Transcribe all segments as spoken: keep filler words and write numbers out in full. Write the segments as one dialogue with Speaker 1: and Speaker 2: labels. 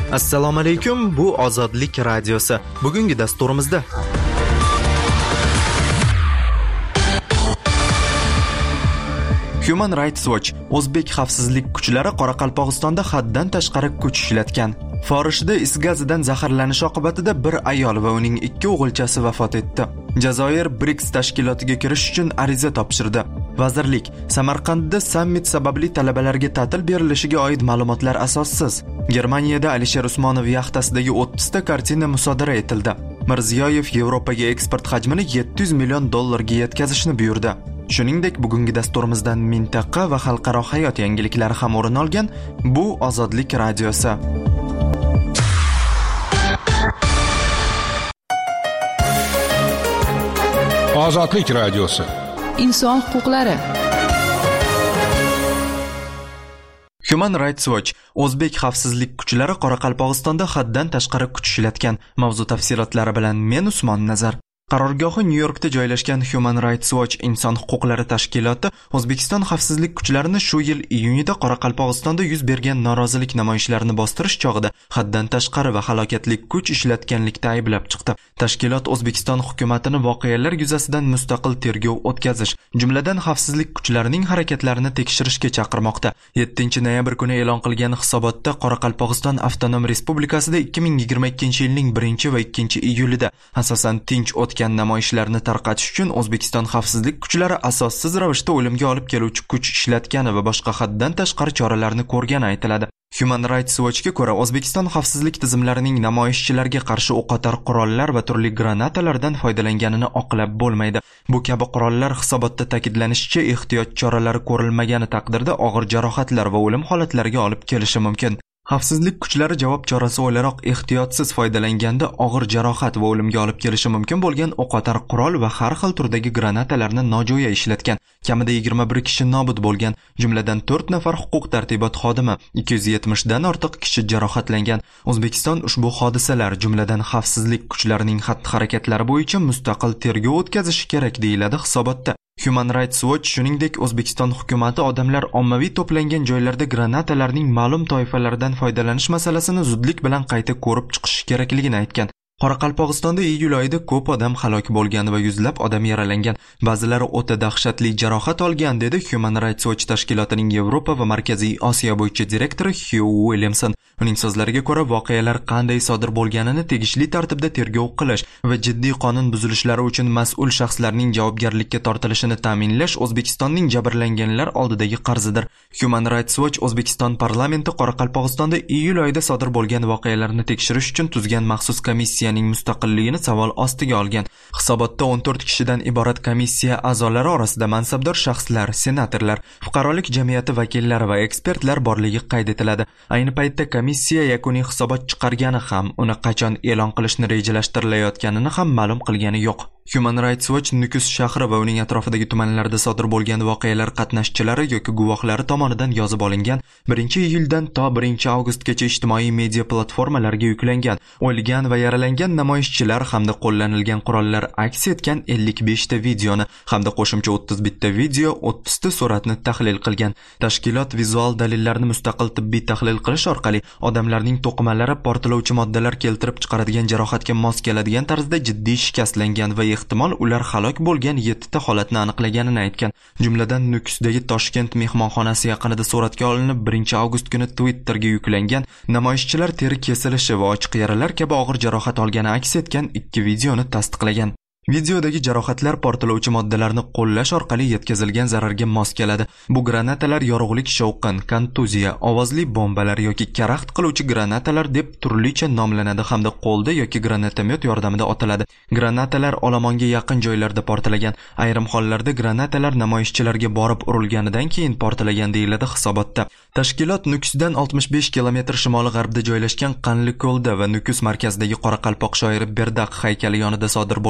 Speaker 1: Assalomu alaykum, bu Ozodlik radiosi. Bugungi dasturimizda Human Rights Watch o'zbek xavfsizlik kuchlari Qoraqalpog'istonda haddan tashqari kuch ishlatgan. Forishda is gazidan zaharlanish oqibatida bir ayol va uning ikki o'g'ilchasi vafot etdi. Jazoir BRICS tashkilotiga kirish uchun ariza topshirdi. Vazirlik Samarqandda sammit sababli talabalarga ta'til berilishiga oid ma'lumotlar asossiz. Germaniyada Alisher Usmonov yaxtasidagi o'ttiz ta kartina musodara etildi. Mirziyoyev Yevropaga eksport hajmini yetti yuz million dollarga yetkazishni buyurdi. Shuningdek, bugungi dasturimizdan mintaqa va xalqaro hayot yangiliklari ham o'rin olgan. Bu Ozodlik radiosi.
Speaker 2: Ozodlik radiosi.
Speaker 3: Inson huquqlari.
Speaker 1: Human Rights Watch o'zbek xavfsizlik kuchlari Qoraqalpog'istonda haddan tashqari kuch ishlatgan. Mavzu tafsilotlari bilan men Usmon Nazar. Qarorgohi Nyu-Yorkda joylashgan Human Rights Watch inson huquqlari tashkiloti O'zbekiston xavfsizlik kuchlarini shu yil iyunida Qoraqalpog'istonda yuz bergan norozilik namoyishlarini bostirish chog'ida haddan tashqari va halokatli kuch ishlatganlikda ayblab chiqdi. Tashkilot O'zbekiston hukumatini voqealar yuzasidan mustaqil tergov o'tkazish, jumladan xavfsizlik kuchlarining harakatlarini tekshirishga chaqirmoqda. yettinchi noyabr kuni e'lon qilgan hisobotda Qoraqalpog'iston avtonom respublikasida ikki ming yigirma ikkinchi yilning birinchi va ikkinchi iyulida asosan tinch namoyishlarni tarqatish uchun O'zbekiston xavfsizlik kuchlari asossiz ravishda o'limga olib keluvchi kuch ishlatgani va boshqa haddan tashqari choralarni ko'rgani aytiladi. Human Rights Watchga ko'ra, O'zbekiston xavfsizlik tizimlarining namoyishchilarga qarshi o'qotar qurollar va turli granatalardan foydalanganini oqlab bo'lmaydi. Bu kabi qurollar hisobotda ta'kidlanishicha ehtiyot choralari ko'rilmagani taqdirda og'ir jarohatlar va o'lim holatlariga olib kelishi mumkin. Xavfsizlik kuchlari javob chorasi o'laroq ehtiyotsiz foydalanganda og'ir jarohat va o'limga olib kelishi mumkin bo'lgan o'qotar qurol va har xil turdagi granatalarni nojo'ya ishlatgan. Kamida yigirma bir kishi nobud bo'lgan, jumladan to'rt nafar huquq tartibot xodimi, ikki yuz yetmish dan ortiq kishi jarohatlangan. O'zbekiston ushbu hodisalar, jumladan xavfsizlik kuchlarining xatti-harakatlari bo'yicha mustaqil tergov o'tkazishi kerak deyiladi hisobotda. Human Rights Watch shuningdek O'zbekiston hukumatı odamlar ommaviy to'plangan joylarda granatalarning ma'lum toifalaridan foydalanish masalasini zudlik bilan qayta ko'rib chiqish kerakligini aytgan. Qoraqalpog'istonda iyul oyida ko'p odam halok bo'lgan va yuzlab odam yaralangan, ba'zilari o'ta dahshatli jarohat olgan, dedi Human Rights Watch tashkilotining Yevropa va Markaziy Osiyo bo'yicha direktori Hugh Williamson. Uning so'zlariga ko'ra, voqealar qanday sodir bo'lganini tegishli tartibda tergov qilish va jiddiy qonun buzilishlari uchun mas'ul shaxslarning javobgarlikka tortilishini ta'minlash O'zbekistonning jabrlanganlar oldidagi qarzidir. Human Rights Watch O'zbekiston parlamenti Qoraqalpog'istonda iyul oyida sodir bo'lgan voqealarni tekshirish uchun tuzgan maxsus komissiya ning mustaqilligini savol ostiga olgan. Hisobotda o'n to'rt kishidan iborat komissiya a'zolari orasida mansabdor shaxslar, senatorlar, fuqarolik jamiyati vakillari va ekspertlar borligi qayd etiladi. Ayni paytda komissiya yakuniy hisobot chiqargani ham, uni qachon e'lon qilishni rejalashtirilayotganini ham ma'lum qilgani yo'q. Human Rights Watch Nukus shahri va uning atrofidagi tumanlarda sodir bo'lgan voqealar qatnashchilari yoki guvohlari tomonidan yozib olingan birinchi iyuldan to birinchi avgustgacha ijtimoiy media platformalarga yuklangan, o'lgan va yaralangan namoyishchilar hamda qo'llanilgan qurollar aks etgan ellik besh ta videoni hamda qo'shimcha o'ttiz bitta video, o'ttiz ta suratni tahlil qilgan. Tashkilot vizual dalillarni mustaqil tibbiy tahlil qilish orqali odamlarning to'qimalari portlovchi moddalar keltirib chiqaradigan jarohatga mos keladigan tarzda jiddiy shikastlangan va ehtimol ular halok bo'lgan yetti ta holatni aniqlaganini aytgan. Jumladan Nukusdagi Toshkent mehmonxonasi yaqinida suratga olinib birinchi avgust kuni Twitterga yuklangan namoyishchilar teri kesilishi va ochiq yaralar kabi og'ir jarohat olgani aks etgan ikki videoni tasdiqlagan. Videodagi jarohatlar portlovchi moddalarni qo'llash orqali yetkazilgan zararga mos keladi. Bu granatalar yorug'lik shovqin, kontuziya, ovozli bombalar yoki karaxt qiluvchi granatalar deb turlicha nomlanadi hamda qo'lda yoki granatomyot yordamida otiladi. Granatalar olomonga yaqin joylarda portlagan. Ayrim hollarda granatalar namoyishchilarga borib urilganidan keyin portlagan deyiladi hisobotda. Tashkilot Nukusdan oltmish besh kilometr shimoli-g'arbda joylashgan Qanliko'lda va Nukus markazidagi Qoraqalpoq shoiri Berdaq haykali yonida sodir bo'lgan yana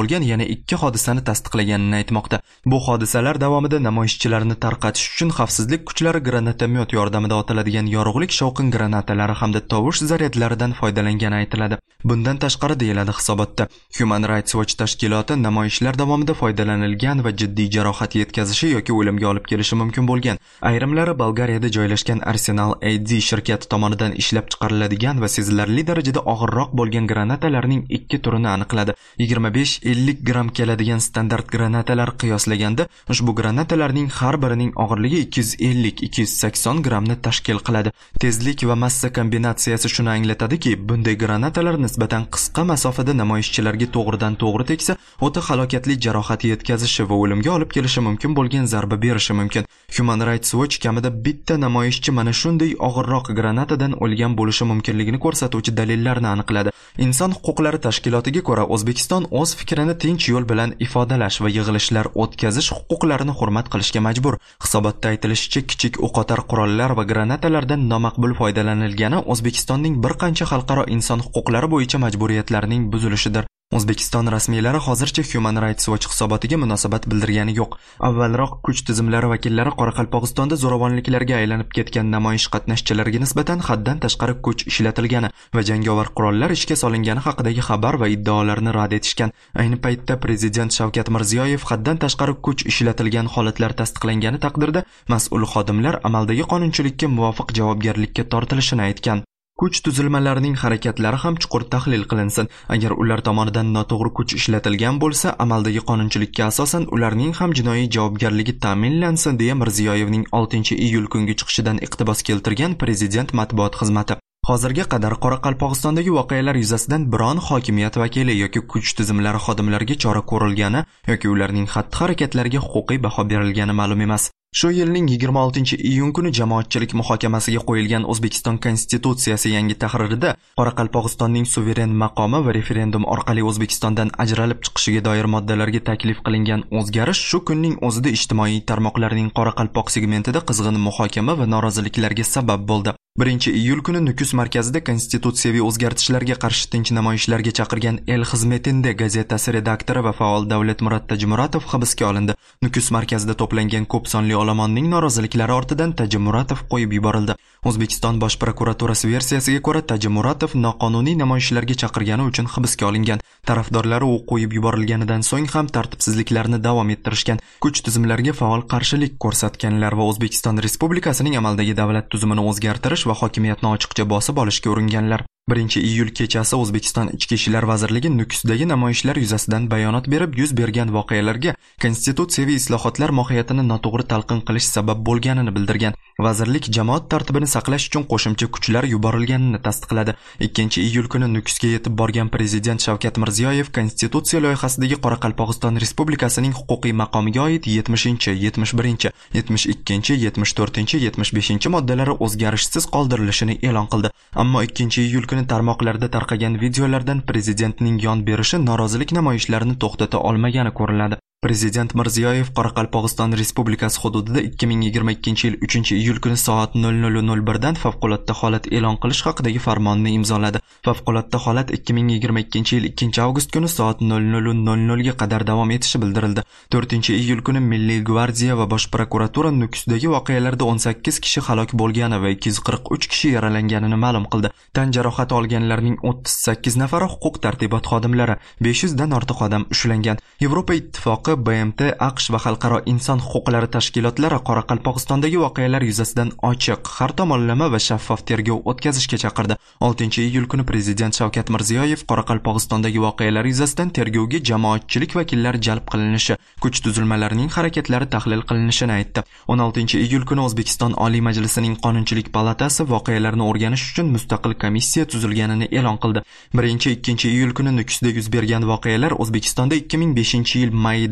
Speaker 1: ikki hodisani tasdiqlaganini aytmoqda. Bu hodisalar davomida namoyishchilarni tarqatish uchun xavfsizlik kuchlari granatomyot yordamida otiladigan yorug'lik shovqin granatalari hamda tovush zaryadlaridan foydalangani aytiladi. Bundan tashqari deyiladi hisobotda, Human Rights Watch tashkiloti namoyishlar davomida foydalanilgan va jiddiy jarohat yetkazishi yoki o'limga olib kelishi mumkin bo'lgan. Ayrimlari Bolgariyada joylashgan Arsenal A D shirkati tomonidan ishlab chiqariladigan va sezilarli darajada og'irroq bo'lgan granatalarning ikki turini aniqladi. yigirma besh ellik gramm keladigan standart granatalar qiyoslaganda ushbu granatalarning har birining og'irligi ikki yuz ellik ikki yuz sakson grammni tashkil qiladi. Tezlik va massa kombinatsiyasi shuni anglatadiki, bunday granatalar nisbatan qisqa masofada namoyishchilarga to'g'ridan to'g'ri teksa, o'ta halokatli jarohat yetkazishi va o'limga olib kelishi mumkin bo'lgan zarba berishi mumkin. Human Rights Watch kamida bitta namoyishchi mana shunday og'irroq granatadan o'lgan bo'lishi mumkinligini ko'rsatuvchi dalillarni aniqladi. Inson huquqlari tashkilotiga ko'ra, O'zbekiston o'z fikrini tinch yo'l bilan ifodalash va yig'ilishlar o'tkazish huquqlarini hurmat qilishga majbur. Hisobotda aytilishicha, kichik o'qotar qurollar va granatalardan nomaqbul foydalanilgani O'zbekistonning bir qancha xalqaro inson huquqlari bo'yicha majburiyatlarining buzilishidir. O'zbekiston rasmiylari hozircha Human Rights Watch hisobotiga munosabat bildirgani yo'q. Avvalroq kuch tizimlari vakillari Qoraqalpog'istonda zo'ravonliklarga aylanib ketgan namoyish qatnashchilariga nisbatan haddan tashqari kuch ishlatilgani va jangovar qurollar ishga solingani haqidagi xabar va iddaolarni rad etishgan. Ayni paytda Prezident Shavkat Mirziyoyev haddan tashqari kuch ishlatilgan holatlar tasdiqlangani taqdirda mas'ul xodimlar amaldagi qonunchilikka muvofiq javobgarlikka tortilishini aytgan. Kuch tuzilmalarining harakatlari ham chuqur tahlil qilinsin. Agar ular tomonidan noto'g'ri kuch ishlatilgan bo'lsa, amaldagi qonunchilikka asosan ularning ham jinoiy javobgarligi ta'minlansin, deya Mirziyoyevning oltinchi iyul kungi chiqishidan iqtibos keltirgan Prezident matbuot xizmati. Hozirga qadar Qoraqalpog'istondagi voqealar yuzasidan biron hokimiyat vakili yoki kuch tizimlari xodimlariga chora ko'rilgani yoki ularning xatti-harakatlariga huquqiy baho berilgani ma'lum emas. Shu yilning yigirma oltinchi iyun kuni jamoatchilik muhokamasiga qo'yilgan O'zbekiston Konstitutsiyasi yangi tahririda Qoraqalpog'istonning suveren maqomi va referendum orqali O'zbekistondan ajralib chiqishiga doir moddalarga taklif qilingan o'zgarish shu kunning o'zida ijtimoiy tarmoqlarning Qoraqalpoq segmentida qizg'in muhokama va noroziliklarga sabab bo'ldi. birinchi iyul kuni Nukus markazida konstitutsiyaviy o'zgartishlarga qarshi tinch namoyishlarga chaqirgan El Xizmetinde gazetasi redaktori va faol Davlatmurod Tajimuratov hibsga olindi. Nukus markazida to'plangan ko'p sonli olomonning noroziliklari ortidan Tajimuratov qo'yib yuborildi. O'zbekiston Bosh prokuraturasi versiyasiga ko'ra, Tajimuratov noqonuniy namoyishlarga chaqirgani uchun hibsga olingan. Tarafdorlari u qo'yib yuborilganidan so'ng ham tartibsizliklarni davom ettirishgan. Kuch tizimlariga faol qarshilik ko'rsatganlar va O'zbekiston Respublikasining amaldagi davlat tuzumini o'zgartirish va hokimiyatni ochiqcha bosib olishga uringanlar. birinchi iyul kechasi O'zbekiston Ichki ishlar vazirligi Nukusdagi namoyishlar yuzasidan bayonot berib, yuz bergan voqealarga konstitutsiyaviy islohotlar mohiyatini noto'g'ri talqin qilish sabab bo'lganini bildirgan. Vazirlik jamoat tartibini saqlash uchun qo'shimcha kuchlar yuborilganini tasdiqladi. ikkinchi iyul kuni Nukusga yetib borgan Prezident Shavkat Mirziyoyev konstitutsiya loyihasidagi Qoraqalpog'iston Respublikasining huquqiy maqomiga oid yetmishinchi, yetmish birinchi, yetmish ikkinchi, yetmish to'rtinchi, yetmish beshinchi moddalari o'zgarishsiz qoldirilishini e'lon qildi. Ammo ikkinchi iyul tarmoqlarda tarqagan videolardan prezidentning yon berishi norozilik namoyishlarini to'xtata olmagani ko'riladi. Prezident Mirziyoyev Qoraqalpog'iston Respublikasi hududida ikki ming yigirma ikkinchi yil uchinchi iyul kuni soat nol nol nol bir dan favqulodda holat e'lon qilish haqidagi farmonni imzoladi. Favqulodda holat ikki ming yigirma ikkinchi yil ikkinchi avgust kuni soat nol nol nol nol ga qadar davom etishi bildirildi. to'rtinchi iyul kuni Milliy gvardiya va Bosh prokuratura Nukusdagi voqealarda o'n sakkiz kishi halok bo'lgani va ikki yuz qirq uch kishi yaralanganini ma'lum qildi. Tan jarohati olganlarning o'ttiz sakkiz nafari huquq tartibot xodimlari, besh yuz dan ortiq odam ushlangan. Yevropa ittifoqi, B M T, AQSh va xalqaro inson huquqlari tashkilotlari Qoraqalpog'istondagi voqealar yuzasidan ochiq, har tomonlama va shaffof tergov o'tkazishga chaqirdi. oltinchi iyul kuni Prezident Shavkat Mirziyoyev Qoraqalpog'istondagi voqealar yuzasidan tergovga jamoatchilik vakillari jalb qilinishi, kuch tuzilmalarining harakatlari tahlil qilinishini aytdi. o'n oltinchi iyul kuni O'zbekiston Oliy Majlisining Qonunchilik palatasi voqealarni o'rganish uchun mustaqil komissiya tuzilganini e'lon qildi. birinchi ikkinchi iyul kuni Nukusda yuz bergan voqealar O'zbekistonda ikki ming beshinchi yil mayida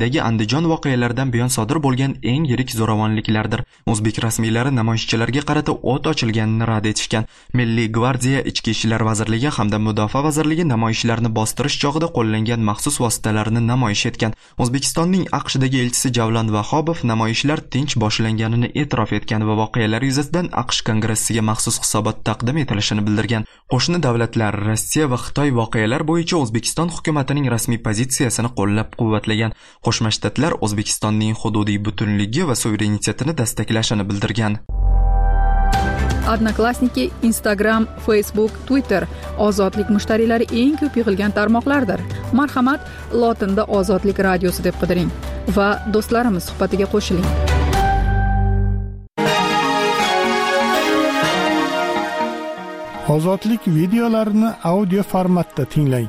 Speaker 1: tarixidagi Andijon voqealaridan buyon sodir bo'lgan eng yirik zo'ravonliklardir. O'zbek rasmiylari namoyishchilarga qarata o't ochilganini rad etishgan. Milliy gvardiya, Ichki ishlar vazirligi hamda Mudofaa vazirligi namoyishlarni bostirish chog'ida qo'llangan maxsus vositalarni namoyish etgan. O'zbekistonning AQShdagi elchisi Javlon Vahobov namoyishlar tinch boshlanganini e'tirof etgan va voqealar yuzasidan AQSh kongressiga maxsus hisobot taqdim etilishini bildirgan. Qo'shni davlatlar Rossiya va Xitoy voqealar bo'yicha O'zbekiston hukumatining rasmiy pozitsiyasini qo'llab-quvvatlagan. Qo'shma Shtatlar O'zbekistonning hududiy butunligi va suverenitetini dastaklashini bildirgan.
Speaker 3: Odnoklassniki, Instagram, Facebook, Twitter ozodlik mushtariylari eng ko'p yig'ilgan tarmoqlardir. Marhamat, lotinda Ozodlik radiosi deb qidiring va do'stlarimiz suhbatiga qo'shiling.
Speaker 4: Ozodlik videolarini audio formatda tinglang.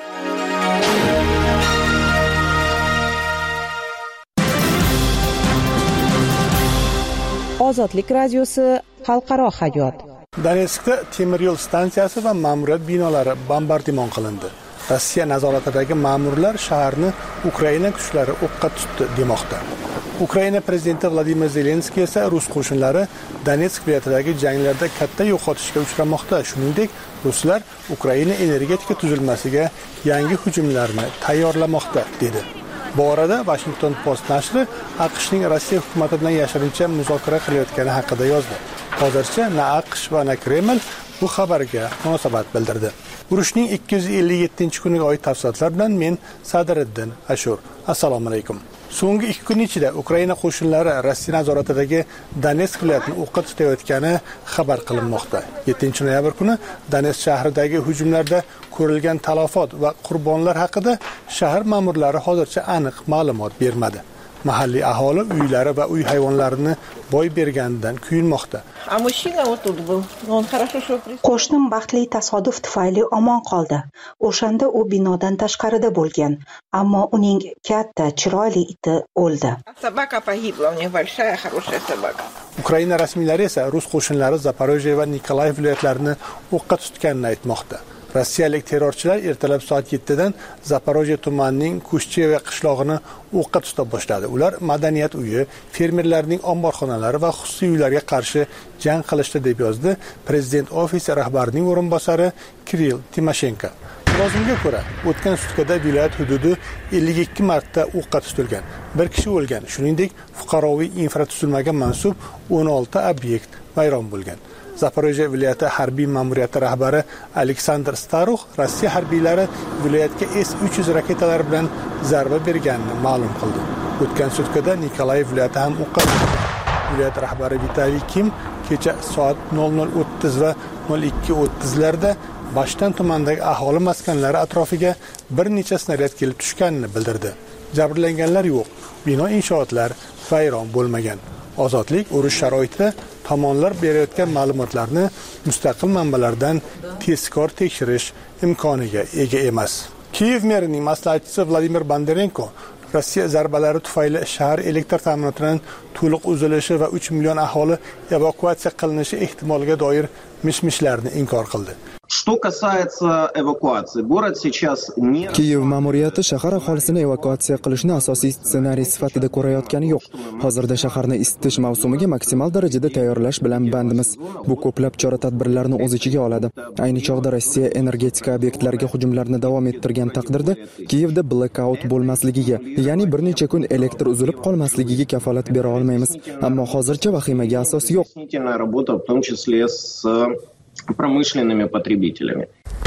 Speaker 5: Ozodlik radiosi xalqaro hayot.
Speaker 4: Donetskda temir yo'l stansiyasi va ma'muriyat binolari bombardimon qilindi. Rossiya nazoratidagi ma'murlar shaharni Ukraina kuchlari o'qqa tutdi demoqda. Ukraina prezidenti Vladimir Zelenskiy esa rus qo'shinlari Donetsk viloyatidagi janglarda katta yo'qotishga uchramoqda. Shuningdek, ruslar Ukraina energetika tuzilmasiga yangi hujumlarni tayyorlamoqda dedi. Bu orada Washington Post nashri AQShning Rossiya hukumati bilan yashirincha muzokara qilayotgani haqida yozdi. Hozircha na AQSh va na Kreml bu xabarga munosabat bildirdi. Urushning ikki yuz ellik yettinchi kuniga oid tafsilotlar bilan men Sadriddin Ashur. Assalomu alaykum. So'nggi ikki kun ichida Ukraina qo'shinlari Rossiya nazoratidagi Donetsk viloyatini o'qqa tutayotgani xabar qilinmoqda. yettinchi noyabr kuni Donetsk shahridagi hujumlarda ko'rilgan talafot va qurbonlar haqida shahar ma'murlari hozircha aniq ma'lumot bermadi. Mahalliy aholi uylari va uy hayvonlarini boy berganidan kuyinmoqda.
Speaker 5: Qo'shnim baxtli tasodif tufayli omon qoldi. O'shanda u binodan tashqarida bo'lgan, ammo uning katta, chiroyli iti o'ldi.
Speaker 4: Ukraina rasmiylari esa rus qo'shinlari Zaporojye va Nikolayev viloyatlarini o'qqa tutganini aytmoqda. Rossiyalik terrorchilar ertalab soat yettidan Zaporojye tumanining Kushcheva qishlog'ini o'qqa tuta boshladi. Ular madaniyat uyi, fermerlarning omborxonalari va xususiy uylarga qarshi jang qilishdi deb yozdi prezident ofisi rahbarining o'rinbosari Kirill Timoshenko. Lozimga ko'ra, o'tgan sutkada viloyat hududi ellik ikki marta o'qqa tutilgan. Bir kishi o'lgan. Shuningdek, fuqaroviy infratuzilmaga mansub o'n olti obyekt vayron bo'lgan. Zaporojye viloyati harbiy ma'muriyati rahbari Aleksandr Starux Rossiya harbiylari viloyatga S uch yuz raketalari bilan zarba berganini ma'lum qildi. O'tgan sutkada Nikolayev viloyati ham o'qqa tutildi. Viloyat rahbari Vitaliy Kim kecha soat nol nol o'ttiz va nol ikki o'ttizlarda Bashtan tumanidagi aholi maskanlari atrofiga bir necha snaryad kelib tushganini bildirdi. Jabrlanganlar yo'q. Bino inshootlar vayron bo'lmagan. Ozodlik urush sharoitida tomonlar berayotgan ma'lumotlarni mustaqil manbalardan tezkor tekshirish imkoniga ega emas. Kiyev merining maslahatchisi Vladimir Bondarenko Rossiya zarbalari tufayli shahar elektr ta'minotining to'liq uzilishi va uch million aholi evakuatsiya qilinishi ehtimoliga doir mish-mishlarni inkor qildi.
Speaker 6: Что касается эвакуации, город сейчас не...
Speaker 7: Kiyev ma'muriyati shahar aholisini evakuatsiya qilishni asosiy ssenariy sifatida ko'rayotgani yo'q. Hozirda shaharni isitish mavsumiga maksimal darajada tayyorlash bilan bandmiz. Bu ko'plab chora-tadbirlarni o'z ichiga oladi. Ayni chog'da Rossiya energetika obyektlariga hujumlarni davom ettirgan taqdirda Kiyevda blackout bo'lmasligiga, ya'ni bir necha kun elektr uzilib qolmasligiga kafolat bera olmaymiz. Ammo hozircha vahimaga asos yo'q.
Speaker 6: Работа, в том числе с промышленными потребителями.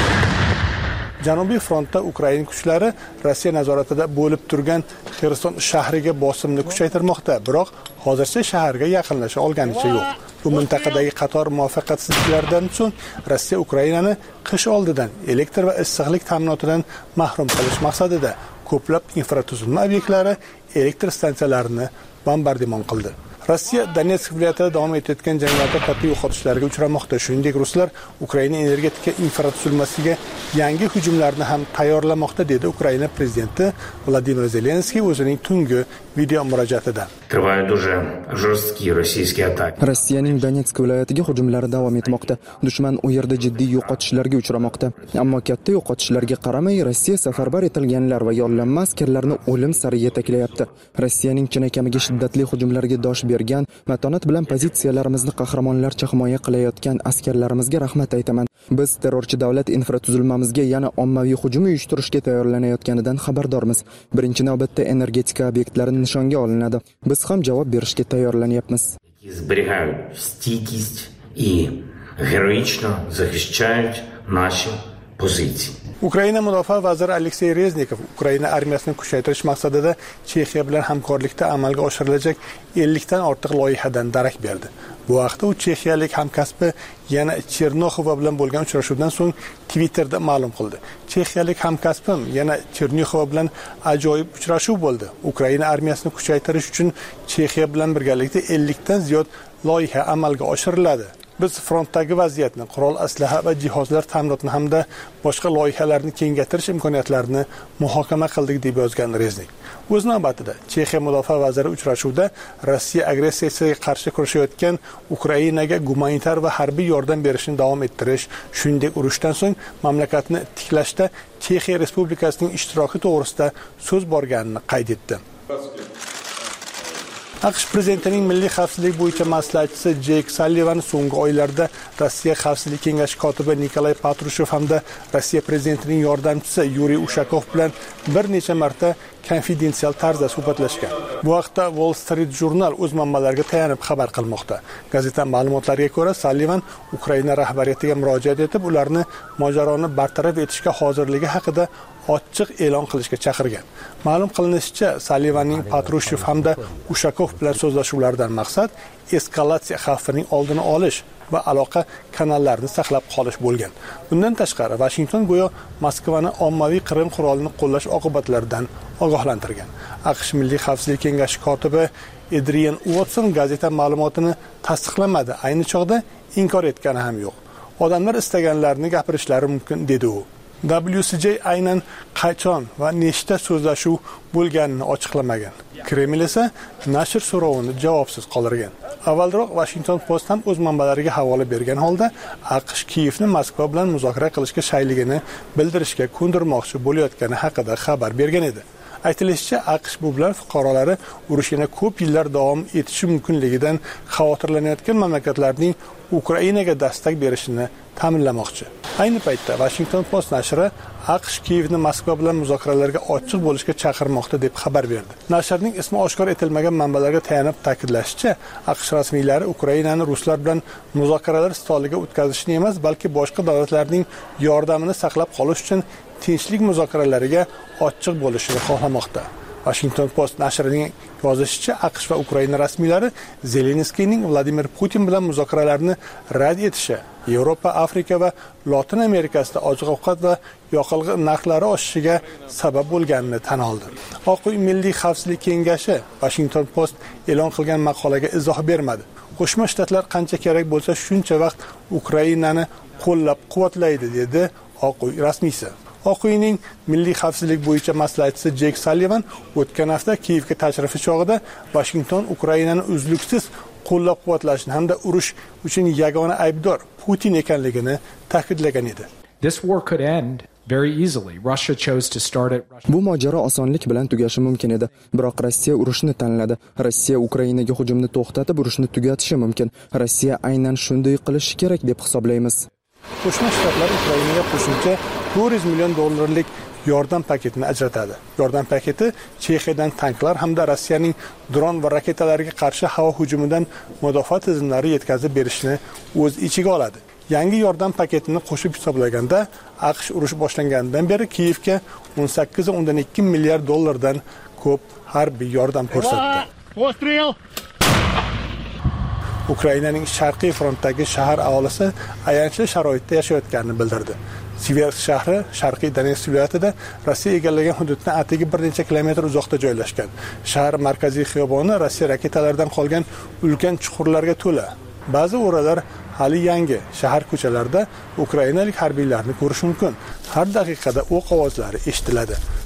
Speaker 4: Janubiy frontda Ukraina kuchlari Rossiya nazoratida bo'lib turgan Xerson shahriga bosimni kuchaytirmoqda, biroq hozircha shaharga yaqinlasha olganicha yo'q. Bu mintaqadagi qator muvaffaqiyatsizliklardan so'ng Rossiya Ukrainani qish oldidan elektr va issiqlik ta'minotidan mahrum qilish maqsadida ko'plab infratuzilma obyektlari, elektr stansiyalarini bombardimon qildi. Rossiya Donetsk viloyatida davom etayotgan janglarda katta yo'qotishlarga uchramoqda. Shuningdek, ruslar Ukraina energetika infratuzilmasiga yangi hujumlarni ham tayyorlamoqda dedi Ukraina prezidenti Vladimir Zelenskiy o'zining tungi video murojaatida.
Speaker 7: Rossiyaning Donetsk viloyatiga hujumlari davom etmoqda. Dushman u yerda jiddiy yo'qotishlarga uchramoqda. Ammo katta yo'qotishlarga qaramay, Rossiya safarbar etilganlar va yollanma askarlarni o'lim sari yetaklayapti. Rossiyaning chinakamiga shiddatli hujumlarga dosh bergan, matonat bilan pozitsiyalarimizni qahramonlarcha himoya qilayotgan askarlarimizga rahmat aytaman. Biz terrorchi davlat infratuzilmamizga yana ommaviy hujum uyushtirishga tayyorlanayotganidan xabardormiz. Birinchi navbatda energetika obyektlari nishonga olinadi. Biz ham javob berishga tayyorlanyapmiz.
Speaker 8: Зберігають стійкість і героїчно захищають наші позиції.
Speaker 4: Ukraina mudofaa vaziri Aleksey Reznikov Ukraina armiyasini kuchaytirish maqsadida Chexiya bilan hamkorlikda amalga oshirilajak ellik dan ortiq loyihadan darak berdi. Bu haqda u chexiyalik hamkasbi yana Chernoxova bilan bo'lgan uchrashuvdan so'ng Twitterda ma'lum qildi. Chexiyalik hamkasbim yana Chernoxova bilan ajoyib uchrashuv bo'ldi. Ukraina armiyasini kuchaytirish uchun Chexiya bilan birgalikda ellik dan ziyod loyiha amalga oshiriladi. Biz frontdagi vaziyatni, qurol aslaha va jihozlar ta'minotini hamda boshqa loyihalarni kengaytirish imkoniyatlarini muhokama qildik deb yozgan Reznik. O'z navbatida Chexiya mudofaa vaziri uchrashuvda Rossiya agressiyasiga qarshi kurashayotgan Ukrainaga gumanitar va harbiy yordam berishni davom ettirish, shuningdek urushdan so'ng mamlakatni tiklashda Chexiya Respublikasining ishtiroki to'g'risida so'z borganini qayd etdi. AQSh prezidentining milliy xavfsizlik bo'yicha maslahatchisi Jeyk Sallivan so'nggi oylarda Rossiya Xavfsizlik kengashi kotibi Nikolay Patrushev hamda Rossiya prezidentining yordamchisi Yuriy Ushakov bilan bir necha marta konfidensial tarzda suhbatlashgan. Bu haqda Wall Street Journal o'z manbalariga tayanib xabar qilmoqda. Gazeta ma'lumotlariga ko'ra, Sallivan Ukraina rahbariyatiga murojaat etib, ularni mojaroni bartaraf etishga hozirligi haqida ochiq e'lon qilishga chaqirgan. Ma'lum qilinishicha, Sallivanning Patrushev hamda Ushakov bilan so'zlashuvlaridan maqsad eskalatsiya xavfining oldini olish va aloqa kanallarini saqlab qolish bo'lgan. Bundan tashqari, Washington go'yo Moskvani ommaviy Qrim qurolini qo'llash oqibatlaridan ogohlantirgan. AQSh Milliy xavfsizlik kengashi kotibi Adrian Watson gazeta ma'lumotini tasdiqlamadi. Ayni chog'da inkor etgani ham yo'q. Odamlar istaganlarini gapirishlari mumkin dedi u. W C J aynan qachon va nechta so'zlashuv bo'lganini ochiqlamagan. Kreml esa nashr so'rovini javobsiz qoldirgan. Avvalroq Washington Post ham o'z manbalariga havola bergan holda AQSh Kiyevni Moskva bilan muzokara qilishga shayligini bildirishga ko'ndirmoqchi bo'layotgani haqida xabar bergan edi. Aytilishicha, AQSh bu bilan fuqarolari urush yana ko'p yillar davom etishi mumkinligidan xavotirlanayotgan mamlakatlarning Ukrainaga dastak berishini ta'minlamoqchi. Ayni paytda Washington Post nashri AQSh Kiyevni Moskva bilan muzokaralarga ochiq bo'lishga chaqirmoqda deb xabar berdi. Nashrning ismi oshkor etilmagan manbalarga tayanib ta'kidlashicha, AQSh rasmiylari Ukrainani ruslar bilan muzokaralar stoliga o'tkazishni emas, balki boshqa davlatlarning yordamini saqlab qolish uchun tinchlik muzokaralariga ochiq bo'lishini xohlamoqda. Washington Post nashrining yozishicha, AQSh va Ukraina rasmiylari Zelenskiyning Vladimir Putin bilan muzokaralarni rad etishi Yevropa, Afrika va Lotin Amerikasida oziq-ovqat va yoqilg'i narxlari oshishiga sabab bo'lganini tan oldi. Oq uy Milliy xavfsizlik kengashi Washington Post e'lon qilgan maqolaga izoh bermadi. Qo'shma Shtatlar qancha kerak bo'lsa shuncha vaqt Ukrainani qo'llab-quvvatlaydi, dedi Oq uy rasmiysi. Oq uyning milliy xavfsizlik bo'yicha maslahatchisi Jeyk Sallivan o'tgan hafta Kiyevga tashrifi chog'ida Washington Ukrainani uzluksiz qo'llab-quvvatlashni hamda urush uchun yagona aybdor Putin ekanligini ta'kidlagan edi.
Speaker 9: This war could end very easily. Russia chose to start it.
Speaker 7: Bu mojaro osonlik bilan tugashi mumkin edi, biroq Rossiya urushni tanladi. Rossiya Ukrainaga hujumni to'xtatib, urushni tugatishi mumkin. Rossiya aynan shunday qilishi kerak deb hisoblaymiz.
Speaker 4: Qo'shma Shtatlar Ukrainaga qo'shimcha to'rt yuz million dollarlik yordam paketini ajratadi. Yordam paketi Chexiyadan tanklar hamda Rossiyaning dron va raketalarga qarshi havo hujumidan mudofaa tizimlari yetkazib berishni o'z ichiga oladi. Yangi yordam paketini qo'shib hisoblaganda, AQSh urush boshlanganidan beri Kiyevga o'n sakkiz o'ndan ikki milliard dollardan ko'p harbiy yordam ko'rsatdi. Ukrainaning sharqiy frontdagi shahar aholisi ayanchli sharoitda yashayotganini bildirdi. Siversk shahri sharqiy Donetsk viloyatida Rossiya egallagan hududdan atigi bir necha kilometr uzoqda joylashgan. Shahar markaziy xiyoboni Rossiya raketalaridan qolgan ulkan chuqurlarga to'la. Ba'zi o'ralar hali yangi. Shahar ko'chalarida ukrainalik harbiylarni ko'rish mumkin. Har daqiqada o'q ovozlari eshitiladi.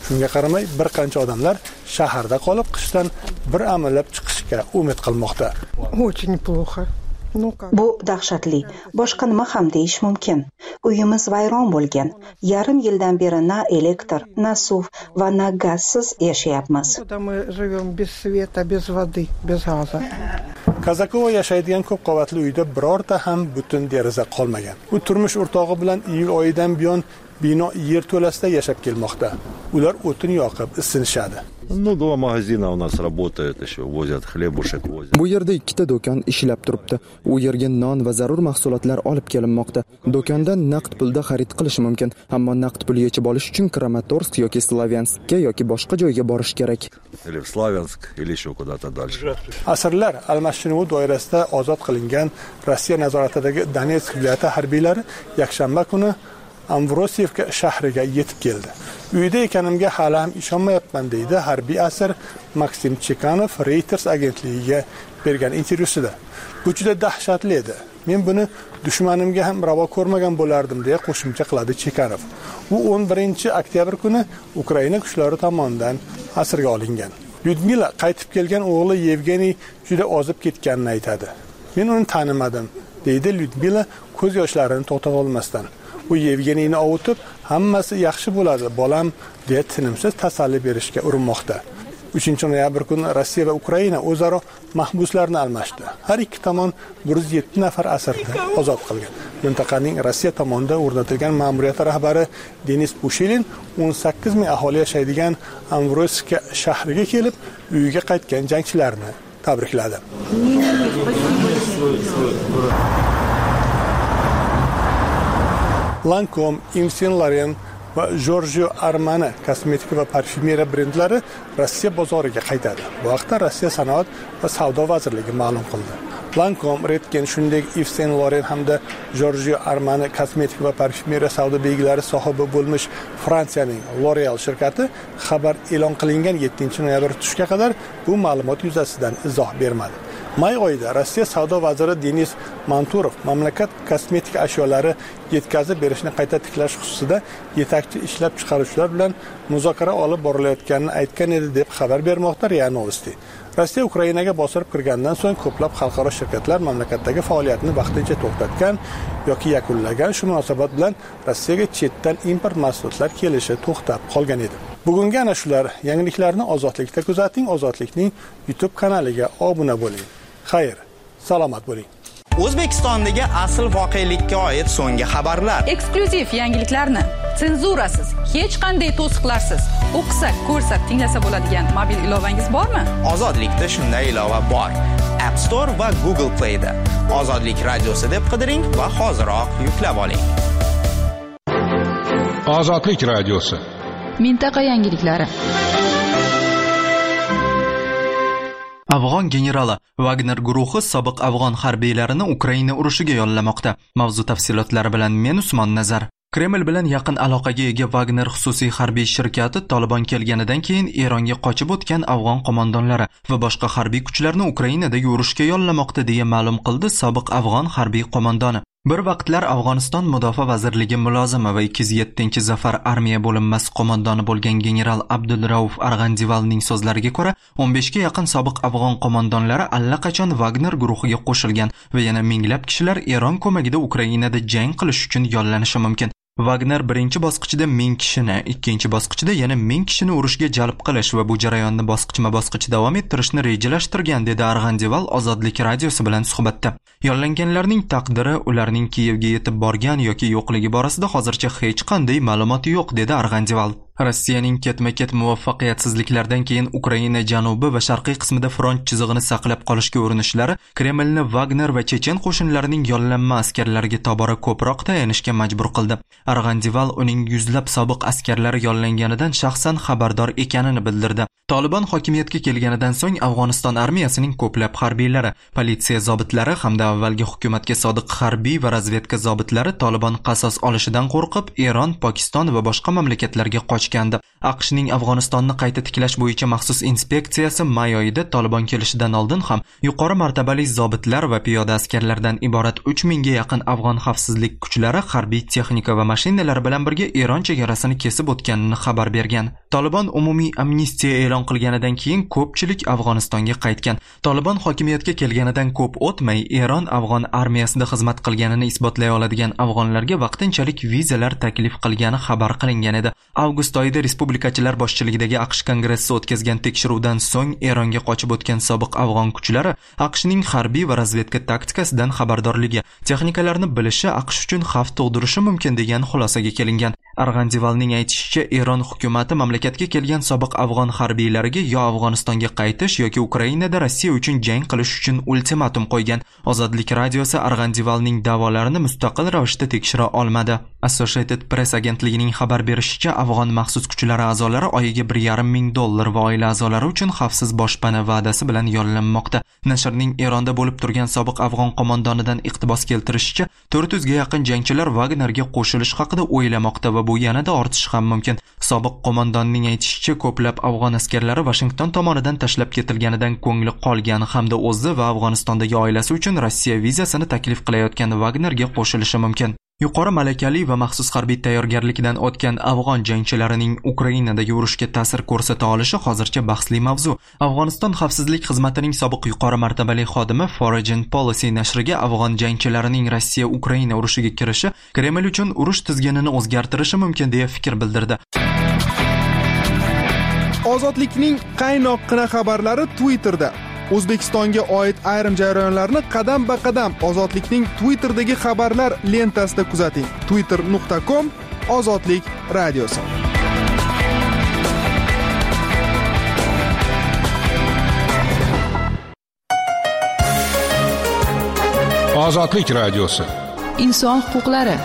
Speaker 4: Shunga qaramay bir qancha odamlar shaharda qolib qishdan bir amallab chiqishga umid qilmoqda.
Speaker 10: Очень плохо.
Speaker 5: Bu dahshatli. Boshqa nima ham deyish mumkin? Uyimiz vayron bo'lgan. Yarim yildan beri na elektr, na suv va na gazsiz yashayapmiz.
Speaker 10: Мы живем без света, без воды, без газа.
Speaker 4: Kazakova yashaydigan ko'p qavatli uyda birorta ham butun deraza qolmagan. U turmush o'rtog'i bilan iyul oyidan buyon bino yerto'lasida yashab kelmoqda. Ular o'tin yoqib isinishadi.
Speaker 11: Ну, два магазина у нас работают еще, возят хлебушек, возят.
Speaker 7: Bu yerda ikkita do'kon ishlab turibdi. U yerga non va zarur mahsulotlar olib kelinmoqda. Do'kondan naqd pulda xarid qilish mumkin, ammo naqd pul yechib olish uchun Kramatorsk yoki Slavyanskka yoki boshqa joyga borish kerak.
Speaker 11: Или в Славянск, или еще куда-то дальше.
Speaker 4: Asrlar almashinuvi doirasida ozod qilingan Rossiya nazoratidagi Donetsk viloyati harbiylari yakshanba kuni Amvrosiyevka shahriga yetib keldi. Uyda ekanimga hali ham ishonmayapman deydi harbiy asir Maksim Chekanov Reuters agentligiga bergan intervyusida. Bu juda dahshatli edi. Men buni dushmanimga ham ravo ko'rmagan bo'lardim deya qo'shimcha qiladi Chekanov. U o'n birinchi oktyabr kuni Ukraina kuchlari tomonidan asirga olingan. Lyudmila qaytib kelgan o'g'li Yevgeniy juda ozib ketganini aytadi. Men uni tanimadim, deydi Lyudmila ko'z yoshlarini to'xtata olmasdan. U Yevgeniyni ovutib, hammasi yaxshi bo'ladi, bolam, deya tinimsiz tasalli berishga urinmoqda. uchinchi noyabr kuni Rossiya va Ukraina o'zaro mahbuslarni almashdi. Har ikki tomon bir yuz yetti nafar asirni ozod qilgan. Mintaqaning Rossiya tomonidan o'rnatilgan ma'muriyat rahbari Denis Pushilin o'n sakkiz ming aholi yashaydigan Amvrosiyevka shahriga kelib, uyiga qaytgan jangchilarni tabrikladi. Lancome, Yves Saint Laurent va Giorgio Armani kosmetika va parfyumeriya brendlari Rossiya bozoriga qaytadi. Bu haqda Rossiya sanoat va savdo vazirligi ma'lum qildi. Lancome, Redken, shuningdek Yves Saint Laurent hamda Giorgio Armani kosmetika va parfyumeriya savdo belgilari sohibi bo'lmish Fransiyaning L'Oreal shirkati xabar e'lon qilingan yettinchi noyabr tushga qadar bu ma'lumot yuzasidan izoh bermadi. May oyida Rossiya savdo vaziri Denis Manturov mamlakat kosmetika ashyolari yetkazib berishni qayta tiklash xususida yetakchi ishlab chiqaruvchilar bilan muzokara olib borilayotganini aytgan edi deb xabar bermoqda RIA Novosti. Rossiya Ukrainaga bostirib kirgandan so'ng ko'plab xalqaro shirkatlar mamlakatdagi faoliyatini vaqtincha to'xtatgan yoki yakunlagan. Shu munosabat bilan Rossiyaga chetdan import mahsulotlar kelishi to'xtab qolgan edi. Bugungi ana shular yangiliklarni Ozodlikda kuzating, Ozodlikning YouTube kanaliga obuna bo'ling. Xayr, salomat bo'ling.
Speaker 12: O'zbekistondagi asl voqelikka oid so'nggi xabarlar,
Speaker 3: eksklyuziv yangiliklarni senzurasiz, hech qanday to'siqlarsiz o'qisak, ko'rsak, tinglasa bo'ladigan mobil ilovangiz bormi?
Speaker 12: Ozodlikda shunday ilova bor. App Store va Google Play da Ozodlik radiosi deb qidiring va hoziroq yuklab oling.
Speaker 2: Ozodlik radiosi.
Speaker 3: Mintaqa yangiliklari.
Speaker 1: Afg'on generali Wagner guruhi sobiq afg'on harbiylarini Ukraina urushiga yollamoqda. Mavzu tafsilotlari bilan men Usmon Nazar. Kreml bilan yaqin aloqaga ega Wagner xususiy harbiy shirkati Taliban kelganidan keyin Eronga qochib o'tgan afg'on qo'mondonlari va boshqa harbiy kuchlarni Ukrainadagi urushga yollamoqda deya ma'lum qildi sobiq afg'on harbiy qo'mondoni. Bir vaqtlar Afg'oniston Mudofaa vazirligi mulozimi va ikki yuz yettinchi Zafar armiya bo'linmasi qo'mondoni bo'lgan general Abdulrauf Arg'andivalning so'zlariga ko'ra, o'n beshga yaqin sobiq afg'on qo'mondonlari allaqachon Wagner guruhiga qo'shilgan va yana minglab kishilar Eron ko'magida Ukrainada jang qilish uchun yollanishi mumkin. Wagner birinchi bosqichida ming kishini, ikkinchi bosqichda yana ming kishini urushga jalb qilish va bu jarayonni bosqichma-bosqich davom ettirishni rejalashtirgan, dedi Arg'andival Ozodlik radiosi bilan suhbatda. Yollanganlarning taqdiri, ularning Kiyevga yetib borgan yoki yo'qligi borasida hozircha hech qanday ma'lumot yo'q, dedi Arg'andival. Rossiyaning ketma-ket muvaffaqiyatsizliklardan keyin Ukraina janubi va sharqiy qismida front chizig'ini saqlab qolishga urinishlari Kremlni Wagner va chechen qo'shinlarining yollanma askarlariga tobora ko'proq tayanishga majbur qildi. Arg'andival uning yuzlab sobiq askarlari yollanganidan shaxsan xabardor ekanini bildirdi. Taliban hokimiyatga kelganidan so'ng Afg'oniston armiyasining ko'plab harbiylari, politsiya zobitlari hamda avvalgi hukumatga sodiq harbiy va razvedka zobitlari Taliban qasos olishidan qo'rqib Eron, Pokiston va boshqa mamlakatlarga qochgandi. AQShning Afg'onistonni qayta tiklash bo'yicha maxsus inspeksiyasi may oyida Taliban kelishidan oldin ham yuqori martabali zobitlar va piyoda askarlardan iborat uch mingga yaqin afg'on xavfsizlik kuchlari harbiy texnika va mashinalar bilan birga Eron chegarasini kesib o'tganini xabar bergan. Taliban umumiy amnistiya e'lon qilganidan keyin ko'pchilik Afg'onistonga qaytgan. Taliban hokimiyatga kelganidan ko'p o'tmay Eron afg'on armiyasida xizmat qilganini isbotlay oladigan afg'onlarga vaqtinchalik vizalar taklif qilgani xabar qilingan edi. Avgust oyida respublikachilar boshchiligidagi AQSh kongressi o'tkazgan tekshiruvdan so'ng Eronga qochib o'tgan sobiq afg'on kuchlari AQShning harbiy va razvedka taktikasidan xabardorligi, texnikalarni bilishi AQSh uchun xavf tug'dirishi mumkin degan xulosaga kelingan. Arg'anjivalning aytishicha, Eron hukumati mamlakatga kelgan sobiq afg'on harbiylariga yo Afg'onistonga qaytish yoki Ukrainada Rossiya uchun jang qilish uchun ultimatum qo'ygan. Ozodlik radiosi Arg'anjivalning da'volarini mustaqil ravishda tekshira olmadi. Associated Press agentligining xabar berishicha, afg'on maxsus kuchlari a'zolari oyiga bir yarim ming dollar va oila a'zolari uchun xavfsiz boshpana va'dasi bilan yollanmoqda. Nashrning Eronda bo'lib turgan sobiq afg'on qo'mondonidan iqtibos keltirishicha, to'rt yuzga yaqin jangchilar Wagnerga qo'shilish haqida o'ylamoqda va bu yanada ortishi ham mumkin. Sobiq qo'mondonning aytishicha, ko'plab afg'on askarlari Washington tomonidan tashlab ketilganidan ko'ngli qolgan hamda o'zi va Afg'onistondagi oilasi uchun Rossiya vizasini taklif qilayotgan Wagnerga qo'shilishi mumkin. Yuqori malakali va maxsus harbiy tayyorgarlikdan o'tgan afg'on jangchilarining Ukrainadagi urushga ta'sir ko'rsata olishi hozircha bahsli mavzu. Afg'oniston xavfsizlik xizmatining sobiq yuqori martabali xodimi Foreign Policy nashriga afg'on jangchilarining Rossiya Ukraina urushiga kirishi Kreml uchun urush tizginini o'zgartirishi mumkin deya fikr bildirdi.
Speaker 13: Ozodlikning qaynoqqina xabarlari Twitterda. O'zbekistonga oid ayrim jarayonlarni qadam-ba-qadam Ozodlikning Twitterdagi xabarlar lentasida kuzating. twitter nuqta com Ozodlik radiosi.
Speaker 2: Ozodlik radiosi.
Speaker 3: Inson huquqlari.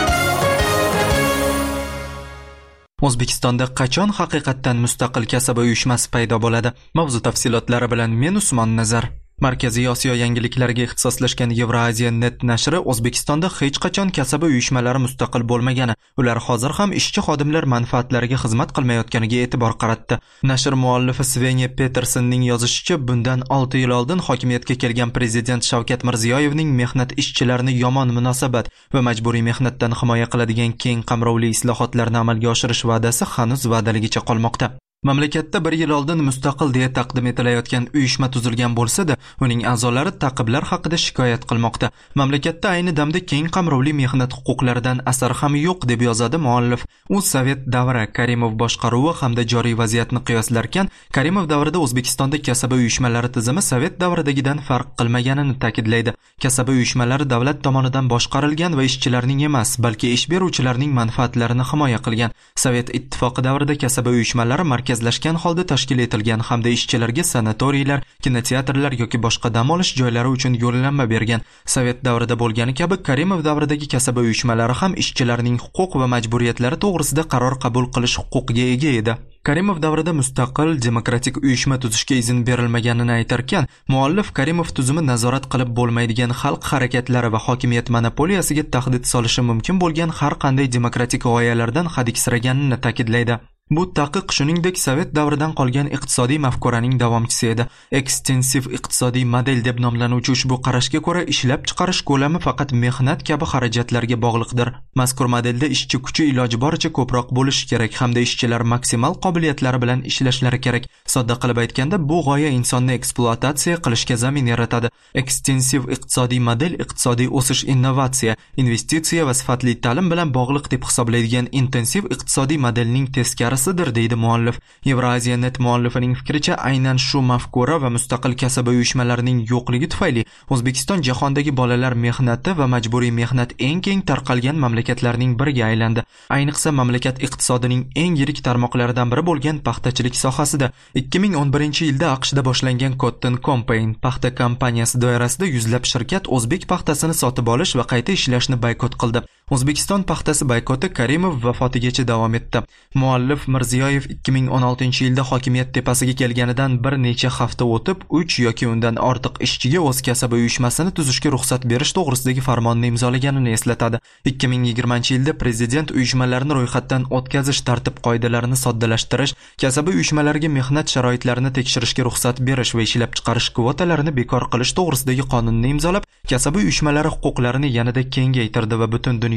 Speaker 1: O'zbekistonda qachon haqiqatdan mustaqil kasaba uyushmasi paydo bo'ladi? Mavzu tafsilotlari bilan men Usmon Nazar. Markaziy Osiyo yangiliklariga ixtisoslashgan Eurasia net nashri O'zbekistonda hech qachon kasaba uyushmalari mustaqil bo'lmagani, ular hozir ham ishchi xodimlar manfaatlariga xizmat qilmayotganiga e'tibor qaratdi. Nashr muallifi Svenja Petersonning yozishicha, bundan olti yil oldin hokimiyatga kelgan prezident Shavkat Mirziyoyevning mehnat ishchilarini yomon munosabat va majburiy mehnatdan himoya qiladigan keng qamrovli islohotlarni amalga oshirish va'dasi hanuz va'daligicha qolmoqda. Mamlakatda bir yil oldin mustaqil deya taqdim etilayotgan uyushma tuzilgan bo'lsa-da, uning a'zolari ta'qiblar haqida shikoyat qilmoqda. Mamlakatda ayni damda keng qamrovli mehnat huquqlaridan asar ham yo'q deb yozadi muallif. U Sovet davri, Karimov boshqaruvi hamda joriy vaziyatni qiyoslarkan, Karimov davrida O'zbekistonda kasaba uyushmalari tizimi Sovet davridagidan farq qilmaganini ta'kidlaydi. Kasaba uyushmalari davlat tomonidan boshqarilgan va ishchilarning emas, balki ish beruvchilarning manfaatlarini himoya qilgan. Sovet ittifoqi davrida kasaba uyushmalari markazlashgan holda tashkil etilgan hamda ishchilarga sanatoriylar, kinoteatrlar yoki boshqa dam olish joylari uchun yo'llanma bergan. Sovet davrida bo'lgani kabi Karimov davridagi kasaba uyushmalari ham ishchilarning huquq va majburiyatlari to'g'risida qaror qabul qilish huquqiga ega edi. Karimov davrida mustaqil demokratik uyushma tuzishga izn berilmaganini aytarkan, muallif Karimov tuzumi nazorat qilib bo'lmaydigan xalq harakatlari va hokimiyat monopoliyasiga tahdid solishi mumkin bo'lgan har qanday demokratik g'oyalardan hadiksiraganini ta'kidlaydi. Bu taqiq shuningdek Sovet davridan qolgan iqtisodiy mafkuraning davomchisi edi. Ekstensiv iqtisodiy model deb nomlanuvchi ushbu qarashga ko'ra ishlab chiqarish ko'lami faqat mehnat kabi xarajatlarga bog'liqdir. Mazkur modelda ishchi kuchi iloji boricha ko'proq bo'lishi kerak hamda ishchilar maksimal qobiliyatlari bilan ishlashlari kerak. Sodda qilib aytganda, bu g'oya insonni ekspluatatsiya qilishga zamin yaratadi. Ekstensiv iqtisodiy model iqtisodiy o'sish, innovatsiya, investitsiya va sifatli ta'lim bilan bog'liq deb hisoblaydigan intensiv iqtisodiy modelning teskari sidir deydi muallif. Eurasia net muallifining fikricha, aynan shu mafkura va mustaqil kasaba uyushmalarining yo'qligi tufayli O'zbekiston jahondagi bolalar mehnati va majburiy mehnat eng keng tarqalgan mamlakatlarning biriga aylandi. Ayniqsa mamlakat iqtisodining eng yirik tarmoqlaridan biri bo'lgan paxtachilik sohasida ikki ming o'n birinchi yilda AQShda boshlangan Cotton Campaign paxta kampaniyasi doirasida yuzlab shirkat o'zbek paxtasini sotib olish va qayta ishlashni boykot qildi. O'zbekiston paxtasi boykoti Karimov vafotigacha davom etdi. Muallif Mirziyoyev ikki ming o'n oltinchi yilda hokimiyat tepasiga kelganidan bir necha hafta o'tib, uch yoki undan ortiq ishchiga o'z kasaba uyushmasini tuzishga ruxsat berish to'g'risidagi farmonni imzolaganini eslatadi. ikki ming yigirmanchi yilda prezident uyushmalarni ro'yxatdan o'tkazish tartib-qoidalarini soddalashtirish, kasaba uyushmalariga mehnat sharoitlarini tekshirishga ruxsat berish va ishlab chiqarish kvotalarini bekor qilish to'g'risidagi qonunni imzolab, kasaba uyushmalari huquqlarini yanada kengaytirdi va butun dunyo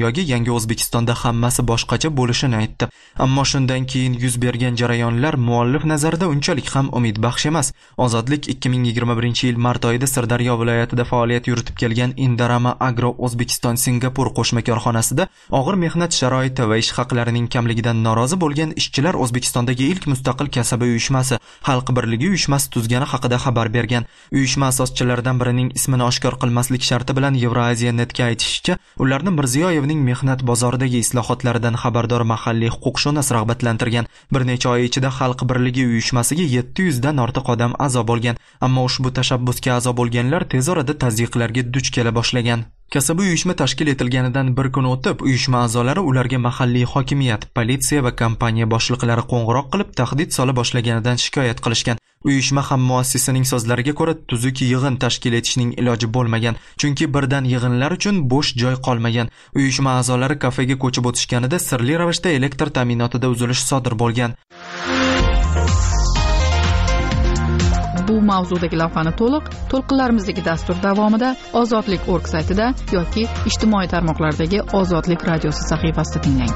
Speaker 1: daryoga yangi O'zbekistonda hammasi boshqacha bo'lishini aytdi. Ammo shundan keyin yuz bergan jarayonlar muallif nazarida unchalik ham umid baxsh emas. Ozodlik ikki ming yigirma birinchi yil mart oyida Sirdaryo viloyatida faoliyat yuritib kelgan Indarama Agro O'zbekiston Singapur qo'shma korxonasida og'ir mehnat sharoiti va ish haqlarining kamligidan norozi bo'lgan ishchilar O'zbekistondagi ilk mustaqil kasaba uyushmasi Xalq birligi uyushmasi tuzgani haqida xabar bergan. Uyushma asoschilaridan birining ismini oshkor qilmaslik sharti bilan Eurasia Netga aytishicha, ularni Mirziyoyevning mehnat bozoridagi islohotlaridan xabardor mahalliy huquqshunos rag'batlantirgan. Bir necha oy ichida Xalq birligi uyushmasiga yetti yuz dan ortiq odam a'zo bo'lgan, ammo ushbu tashabbusga a'zo bo'lganlar tez orada tazyiqlarga duch kela boshlagan. Kasaba uyushma tashkil etilganidan bir kun o'tib, uyushma a'zolari ularga mahalliy hokimiyat, politsiya va kompaniya boshliqlari qo'ng'iroq qilib tahdid sola boshlaganidan shikoyat qilishgan. Uyushma ham muassisining so'zlariga ko'ra tuzuk yig'in tashkil etishning iloji bo'lmagan, chunki birdan yig'inlar uchun bo'sh joy qolmagan. Uyushma a'zolari kafega ko'chib o'tishganida sirli ravishda elektr ta'minotida uzilish sodir bo'lgan. Bu mavzudagi lavhani to'liq to'lqinlarimizdagi dastur davomida ozodlik точка org saytida yoki ijtimoiy tarmoqlardagi Ozodlik radiosi sahifasida tinglang.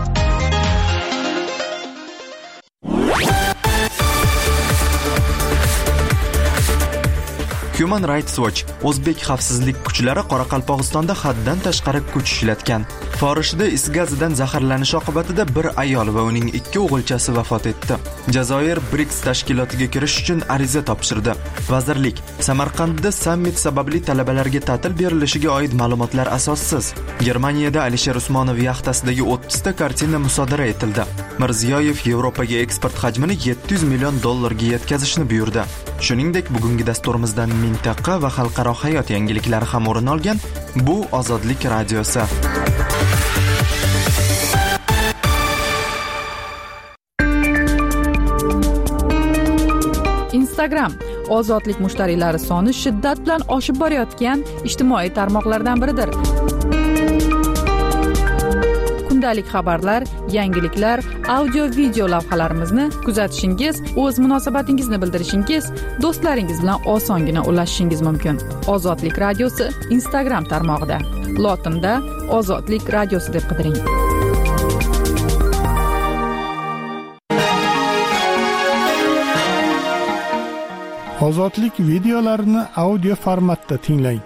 Speaker 1: Human Rights Watch O'zbek xavfsizlik kuchlari Qoraqalpog'istonda haddan tashqari kuch ishlatgan. Forishda is gazidan zaharlanish oqibatida bir ayol va uning ikki o'g'ilchasi vafot etdi. Jazoir BRICS tashkilotiga kirish uchun ariza topshirdi. Vazirlik Samarqandda sammit sababli talabalarga ta'til berilishiga oid ma'lumotlar asossiz. Germaniyada Alisher Usmonov yaxtasidagi o'ttizta kartina musodara etildi. Mirziyoyev Yevropaga eksport hajmini yetti yuz million dollarga yetkazishni buyurdi. Shuningdek, bugungi dasturimizdan mintaqa va xalqaro hayot yangiliklari ham o'rin olgan. Bu Ozodlik radiosi.
Speaker 3: Instagram ozodlik mushtariylari soni shiddat bilan oshib borayotgan ijtimoiy tarmoqlardan biridir. Kundalik xabarlar, yangiliklar, audio-video lavhalarimizni kuzatishingiz, o'z munosabatingizni bildirishingiz, do'stlaringiz bilan osongina ulashishingiz mumkin. Ozodlik radiosi Instagram tarmog'ida. Lotinda Ozodlik radiosi deb qidiring.
Speaker 4: Ozodlik videolarini audio formatda tinglang.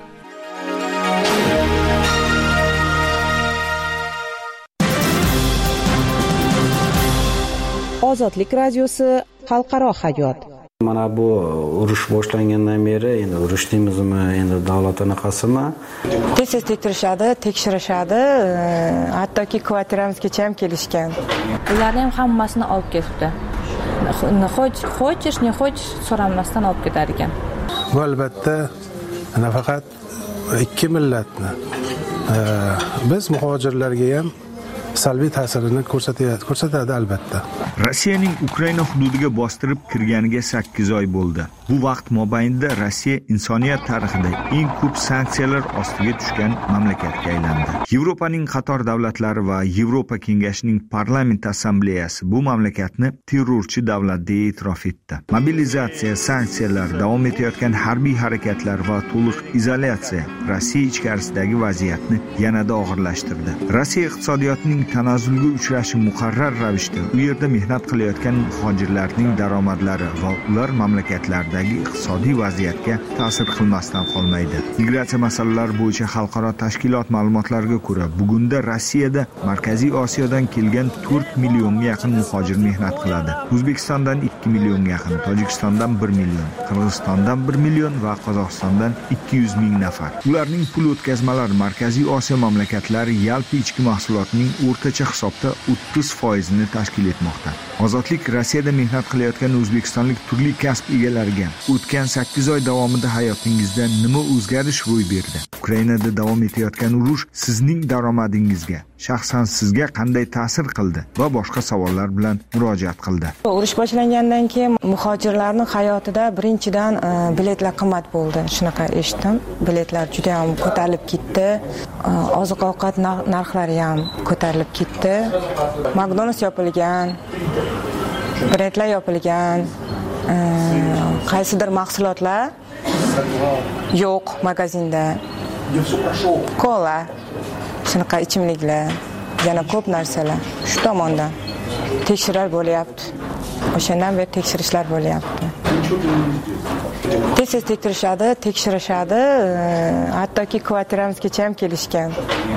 Speaker 14: Ozodlik radiosi xalqaro hayot.
Speaker 15: Mana bu urush boshlangandan beri endi urush deymizmi, endi davlat anaqasimi?
Speaker 16: Tez-tez tekshirishadi, tekshirishadi, hattoki kvartiramizgacha ham kelishgan.
Speaker 17: Ularni ham hammasini olib ketdi. Xo'chish, ne xo'chish so'ramasdan olib ketar ekan.
Speaker 4: Bu albatta nafaqat ikki millatni, biz muhojirlarga ham salbiy ta'sirini ko'rsatadi, ko'rsatadi albatta.
Speaker 18: Rossiyaning Ukraina hududiga bostirib kirganiga sakkiz oy bo'ldi. Bu vaqt mobaynida Rossiya insoniyat tarixida eng ko'p sanksiyalar ostiga tushgan mamlakatga aylandi. Yevropaning qator davlatlari va Yevropa Kengashining parlament assambleyasi bu mamlakatni terrorchi davlat deb e'tirof etdi. Mobilizatsiya, sanksiyalar, davom etayotgan harbiy harakatlar va to'liq izolyatsiya Rossiya ichkarisidagi vaziyatni yanada og'irlashtirdi. Rossiya iqtisodiyotining tanazzulga uchrashi muqarrar ravishda u yerda mehnat qilayotgan muhojirlarning daromadlari va ular mamlakatlardagi iqtisodiy vaziyatga ta'sir qilmasdan qolmaydi. Migratsiya masalalari bo'yicha xalqaro tashkilot ma'lumotlariga ko'ra, bugunda Rossiyada Markaziy Osiyodan kelgan to'rt millionga yaqin muhojir mehnat qiladi. O'zbekistondan ikki millionga yaqin, Tojikistondan bir million, Qirg'izistondan bir million va Qozog'istondan ikki yuz ming nafar. Ularning pul o'tkazmalari Markaziy Osiyo mamlakatlari yalpi ichki mahsulotining o'rtacha hisobda o'ttiz foizini tashkil etmoqda. Ozodlik Rossiyada mehnat qilayotgan o'zbekistonlik turli kasb egalariga o'tgan sakkiz oy davomida hayotingizda nima o'zgarish ro'y berdi? Ukrainada davom etayotgan urush sizning daromadingizga, shaxsan sizga qanday ta'sir qildi va boshqa savollar bilan murojaat qildi.
Speaker 16: Urush boshlangandan keyin muhojirlarning hayotida birinchidan biletlar qimmat bo'ldi. Shunaqa eshitdim. Biletlar juda ham ko'tarilib ketdi. Oziq-ovqat narxlari ham ko'tarilib ketdi. McDonald's yopilgan, brendlar yopilgan, qaysidir mahsulotlar yo'q magazinda. Kola, shunaqa ichimliklar yana ko'p narsalar shu tomondan tekshirishlar bo'lyapti. O'shandan beri tekshirishlar bo'lyapti. Tez-tez tekshirishadi, tekshirishadi, hattoki kvartiramizgacha ham kelishgan.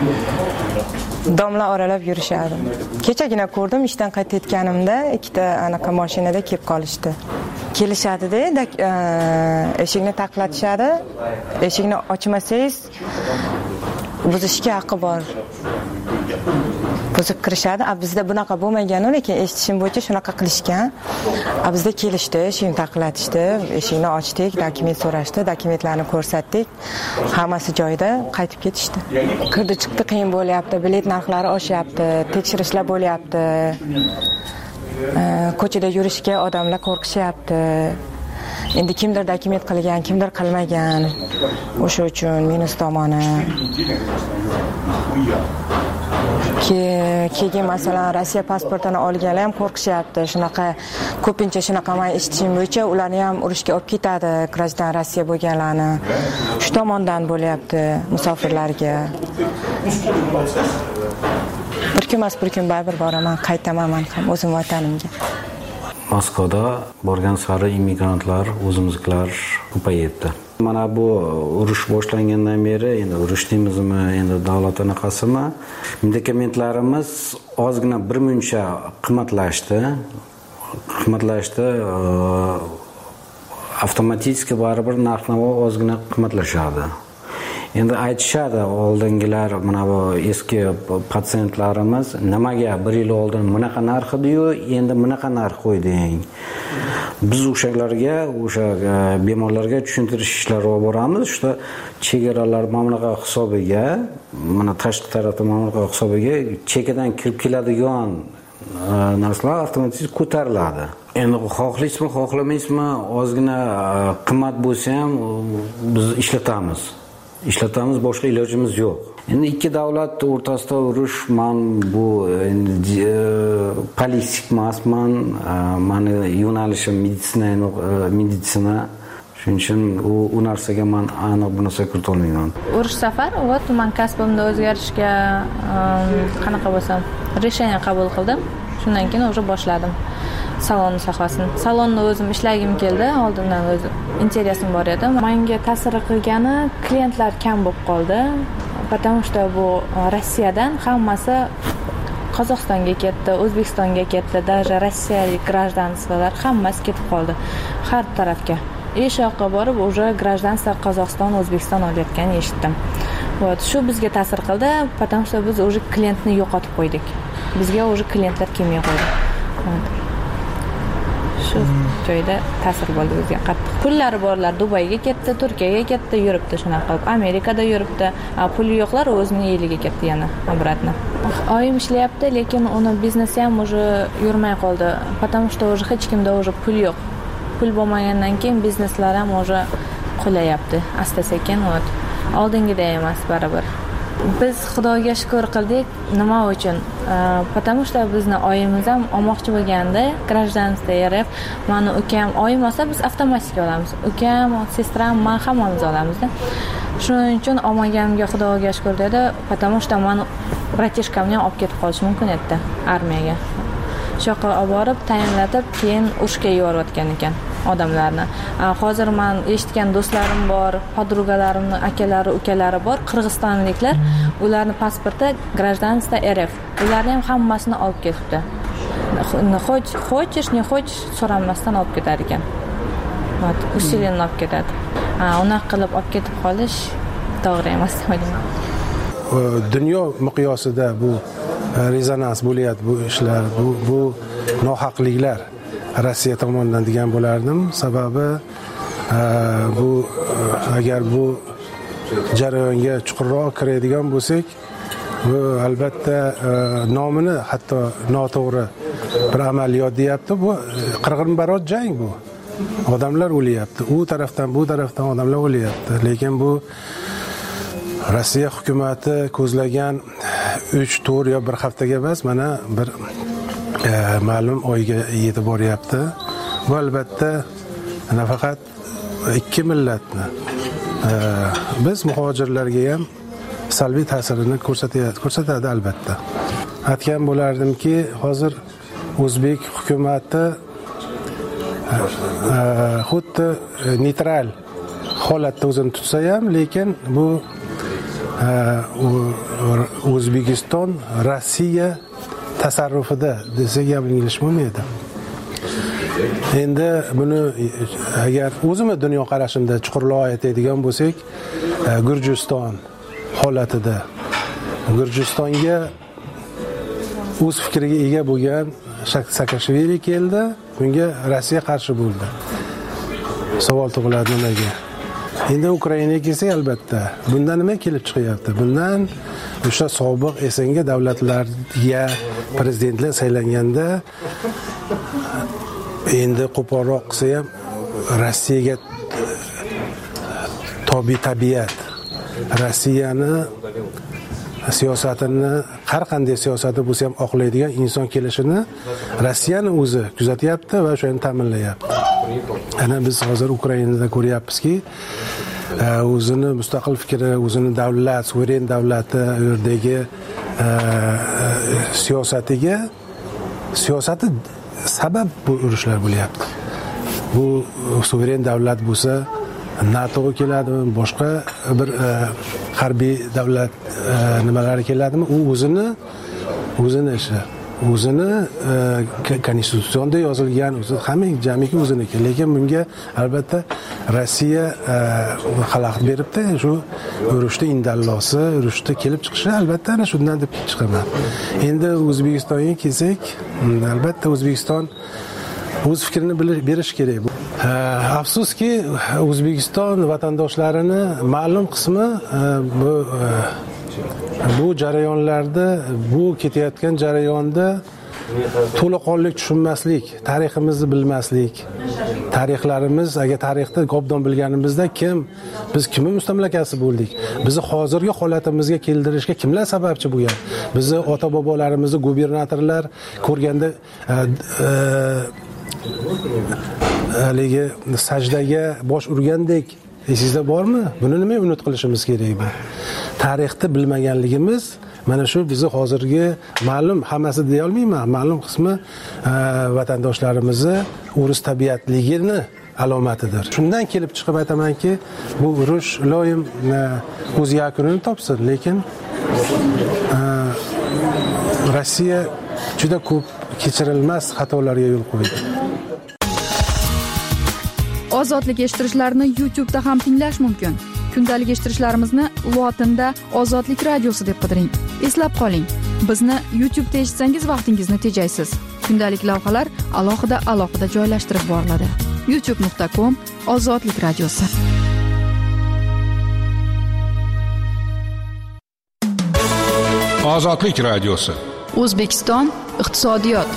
Speaker 16: Domla oralab yurishadi. Kechagina ko'rdim, ishdan qaytayotganimda ikkita anaqa mashinada kelib qolishdi. Kelishadi-da, eshikni taqlatishadi. Eshikni ochmasangiz buzishga haqqi bor. Buzib kirishadi. A bizda bunaqa bo'lmagan, lekin eshitishim bo'yicha shunaqa qilishgan. A bizda kelishdi, eshikni taqlatishdi, eshikni ochdik, dokument so'rashdi, dokumentlarni ko'rsatdik. Hammasi joyida, qaytib ketishdi. Kirdi chiqdi qiyin bo'lyapti, bilet narxlari oshyapti, tekshirishlar bo'lyapti. Ko'chada yurishga odamlar qo'rqishyapti. Endi kimdir dokument qilgan, kimdir qilmagan. O'sha uchun minus tomoni. Keyin masalan Rossiya pasportini olganlar ham qo'rqishyapti. Shunaqa ko'pincha shunaqa men eshitishim bo'yicha ularni ham urushga olib ketadi, grajdan Rossiya bo'lganlarni. Shu tomondan bo'lyapti musofirlarga. Bir kun emas, bir kun baribir boraman, qaytaman men ham o'zim vatanimga.
Speaker 15: Moskvada borgan sari immigrantlar, o'zimizlar ko'payibdi. Mana bu urush boshlangandan beri endi urush deymizmi, endi davlat anaqasimi, dokumentlarimiz ozgina bir muncha qimmatlashdi. Qimmatlashdi. Avtomatik baribir narx-navo ozgina qimmatlashadi. Endi aytishadi oldingilar, mana bu eski patsientlarimiz nimaga bir yil oldin bunaqa narx edi-yu, endi bunaqa narx qo'yding. Biz o'shalarga, o'sha bemorlarga tushuntirish ishlari olib boramiz. Shu chegaralar mamlakat hisobiga, mana tashqi tarafda mamlakat hisobiga chekadan kirib keladigan narsalar avtomatik ko'tariladi. Endi xohlaysizmi, xohlamaysizmi, ozgina qimmat bo'lsa ham biz ishlatamiz. Ishlatamiz, boshqa ilojimiz yo'q. Endi ikki davlat o'rtasida urush, men bu politik emasman, meni yo'nalishim meditsina, meditsina. Shuning uchun u u narsaga men aniq bu narsa kirita olmayman.
Speaker 17: Urush safar va tuman kasbimda o'zgarishga qanaqa bo'lsam, решение qabul qildim. Shundan keyin o'sha boshladim. Salon sohasini. Salonni o'zim ishlagim keldi, oldindan o'zim interesim bor edi. Menga ta'sir qilgani klientlar kam bo'lib qoldi. Потому что bu Rossiyadan hammasi Qozog'istonga ketdi, O'zbekistonga ketdi, даже rossiyalik гражданстволар hammasi ketib qoldi har tarafga. Ish yoqqa borib, уже гражданство Qozog'iston, O'zbekiston olayotganini eshitdim. Вот, shu bizga ta'sir qildi, потому что biz уже klientni yo'qotib qo'ydik. Bizga уже klientlar kelmay qo'ydi. Shu joyda ta'sir bo'ldi bizga qattiq. Pullari borlar Dubayga ketdi, Turkiyaga ketdi, yuribdi shunaqa qilib. Amerikada yuribdi. Puli yo'qlar o'zining eliga ketdi yana obratno. Oyim ishlayapti, lekin uni biznesi ham уже yurmay qoldi. Потому что уже hech kimda уже pul yo'q. Pul bo'lmagandan keyin bizneslar ham уже qolayapti. Asta-sekin ot. Oldingiday emas baribir. Biz Xudoga shukr qildik. Nima uchun? Потому что bizni oyimiz ham olmoqchi bo'lganda, гражданство R F, meni ukam oyim olsa biz avtomatik olamiz. Ukam, sestram, men hammamiz olamiz-da. Shuning uchun olmaganimga Xudoga shukr dedi. Потому что meni bratishkamni ham olib ketib qolish mumkin edi armiyaga. Shu yoqqa olib borib, tayinlatib, keyin urushga yuborayotgan ekan odamlarni. Hozir men eshitgan do'stlarim bor, podrugalarimning akalari, ukalari bor, qirg'izistonliklar, ularning pasporti гражданство R F. Ularni ham hammasini olib ketibdi. Xo'ch, xo'chish, ne xo'chish so'ramasdan olib ketar ekan. Вот, usilenni olib ketadi. Ha, unaqa qilib olib ketib qolish to'g'ri emas deyman.
Speaker 19: Dunyo miqyosida bu rezonans bo'layapti bu ishlar, bu bu nohaqliklar Rossiya tomonidan degan bo'lardim. Sababi bu agar bu jarayonga chuqurroq kiradigan bo'lsak, bu albatta nomini hatto noto'g'ri bir amaliyot deyapti. Bu qirg'inbarot jang bu. Odamlar o'lyapti. U tarafdan bu tarafdan odamlar o'lyapti. Lekin bu Rossiya hukumatı ko'zlagan uch to'rt yo bir haftaga emas, mana bir e, ma'lum oyga yetib boryapti. Bu albatta nafaqat ikki millatni, e, biz muhojirlarga ham salbiy ta'sirini ko'rsatadi, ko'rsatadi albatta. aytgan bo'lardimki, hozir o'zbek hukumati xuddi neytral holatda o'zini tutsa ham, lekin bu O'zbekiston Rossiya tasarrufida desak yanglish bo'lmaydi. Endi buni agar o'zimiz dunyo qarashimda chuqurroq aytadigan bo'lsak, Gurjiston holatida Gurjistonga o'z fikriga ega bo'lgan Saakashvili keldi, bunga Rossiya qarshi bo'ldi. Savol tug'iladi nimaga? Endi Ukrainaga kelsak, albatta bundan nima kelib chiqyapti? Bundan o'sha sobiq S N G davlatlarga prezidentlar saylanganda endi qo'polroq qilsa ham Rossiyaga tobi tabiat, Rossiyani siyosatini, har qanday siyosati bo'lsa ham oqlaydigan inson kelishini Rossiyani o'zi kuzatyapti va shuni ta'minlayapti. Ana biz hozir Ukrainada ko'ryapmizki, o'zini mustaqil fikri, o'zini davlat, suveren davlati yerdagi siyosatiga siyosati sabab bu urushlar bo'lyapti. Bu suveren davlat bo'lsa NATOga keladimi, boshqa bir harbiy davlat nimalari keladimi? U o'zini o'zini ishi, o'zini konstitutsiyada yozilgan, o'zi hamma jamiki o'ziniki. Lekin bunga albatta Rossiya xalaqit beribdi. Shu urushda indallosi, urushda kelib chiqishi albatta ana shundan deb chiqaman. Endi O'zbekistonga kelsak, albatta O'zbekiston o'z fikrini berish kerak. Afsuski, O'zbekiston vatandoshlarini ma'lum qismi bu bu jarayonlarda, bu ketayotgan jarayonda to'laqonlik tushunmaslik, tariximizni bilmaslik, tarixlarimiz, agar tarixda obdon bilganimizda kim, biz kimning mustamlakasi bo'ldik? Bizni hozirgi holatimizga keltirishga kimlar sababchi bo'lgan? Bizni ota-bobolarimizni gubernatorlar ko'rganda haligi sajdaga bosh urgandek esingizda bormi? Buni nima unut qilishimiz kerak bu? Tarixni bilmaganligimiz mana shu bizni hozirgi ma'lum, hammasi deya olmayman, ma'lum qismi vatandoshlarimizni urush tabiatligini alomatidir. Shundan kelib chiqib aytamanki, bu urush iloyim o'z yakunini topsin, lekin Rossiya juda ko'p kechirilmas xatolarga yo'l qo'ydi.
Speaker 3: Ozodlik eshittirishlarni YouTube da ham tinglash mumkin. Kundalik eshittirishlarimizni lotinda Ozodlik radiosi deb qidiring. Eslab qoling, bizni YouTube da eshitsangiz vaqtingizni tejaysiz. Kundalik lavhalar alohida alohida joylashtirib boriladi. youtube nuqta com Ozodlik radiosi.
Speaker 2: Ozodlik radiosi.
Speaker 3: O'zbekiston iqtisodiyot.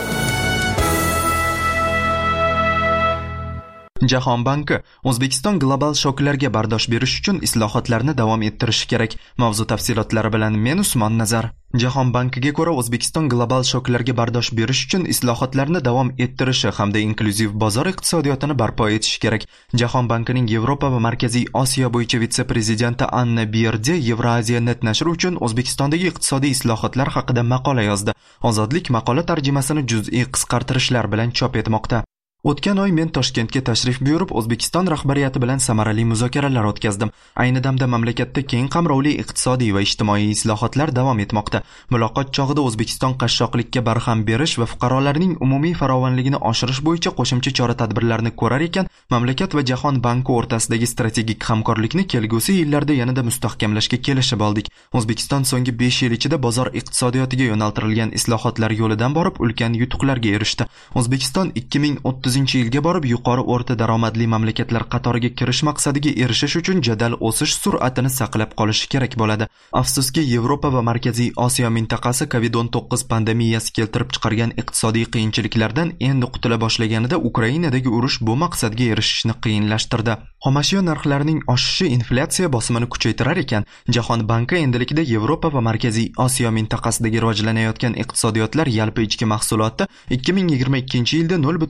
Speaker 1: Jahon banki O'zbekiston global shoklarga bardosh berish uchun islohotlarni davom ettirishi kerak. Mavzu tafsilotlari bilan men Usmon Nazar. Jahon bankiga ko'ra O'zbekiston global shoklarga bardosh berish uchun islohotlarni davom ettirishi hamda inklyuziv bozor iqtisodiyotini barpo etishi kerak. Jahon bankining Yevropa va Markaziy Osiyo bo'yicha vitse-prezidenti Anna Bierdi Euraziya net nashri uchun O'zbekistondagi iqtisodiy islohotlar haqida maqola yozdi. Ozodlik maqola tarjimasini juz'iy qisqartirishlar bilan chop etmoqda. O'tgan oy men Toshkentga tashrif buyurib, O'zbekiston rahbariyati bilan samarali muzokaralar o'tkazdim. Ayni damda mamlakatda keng qamrovli iqtisodiy va ijtimoiy islohotlar davom etmoqda. Muloqot chog'ida O'zbekiston qashshoqlikka barham berish va fuqarolarning umumiy farovonligini oshirish bo'yicha qo'shimcha chora-tadbirlarni ko'rar ekan, mamlakat va Jahon banki o'rtasidagi strategik hamkorlikni kelgusi yillarda yanada mustahkamlashga kelishib oldik. O'zbekiston so'nggi besh yil ichida bozor iqtisodiyotiga yo'naltirilgan islohotlar yo'lidan borib ulkan yutuqlarga erishdi. O'zbekiston ikki ming o'ttizinchi yilga borib yuqori o'rta daromadli mamlakatlar qatoriga kirish maqsadiga erishish uchun jadal o'sish sur'atini saqlab qolishi kerak bo'ladi. Afsuski, Yevropa va Markaziy Osiyo mintaqasi kovid o'n to'qqiz pandemiyasi keltirib chiqargan iqtisodiy qiyinchiliklardan endi qutula boshlaganida Ukrainadagi urush bu maqsadga erishishni qiyinlashtirdi. Xomashyo narxlarining oshishi inflyatsiya bosimini kuchaytirar ekan, Jahon banki endilikda Yevropa va Markaziy Osiyo mintaqasidagi rivojlanayotgan iqtisodiyotlar yalpi ichki mahsulotda ikki ming yigirma ikkinchi yilda nol butun o'ndan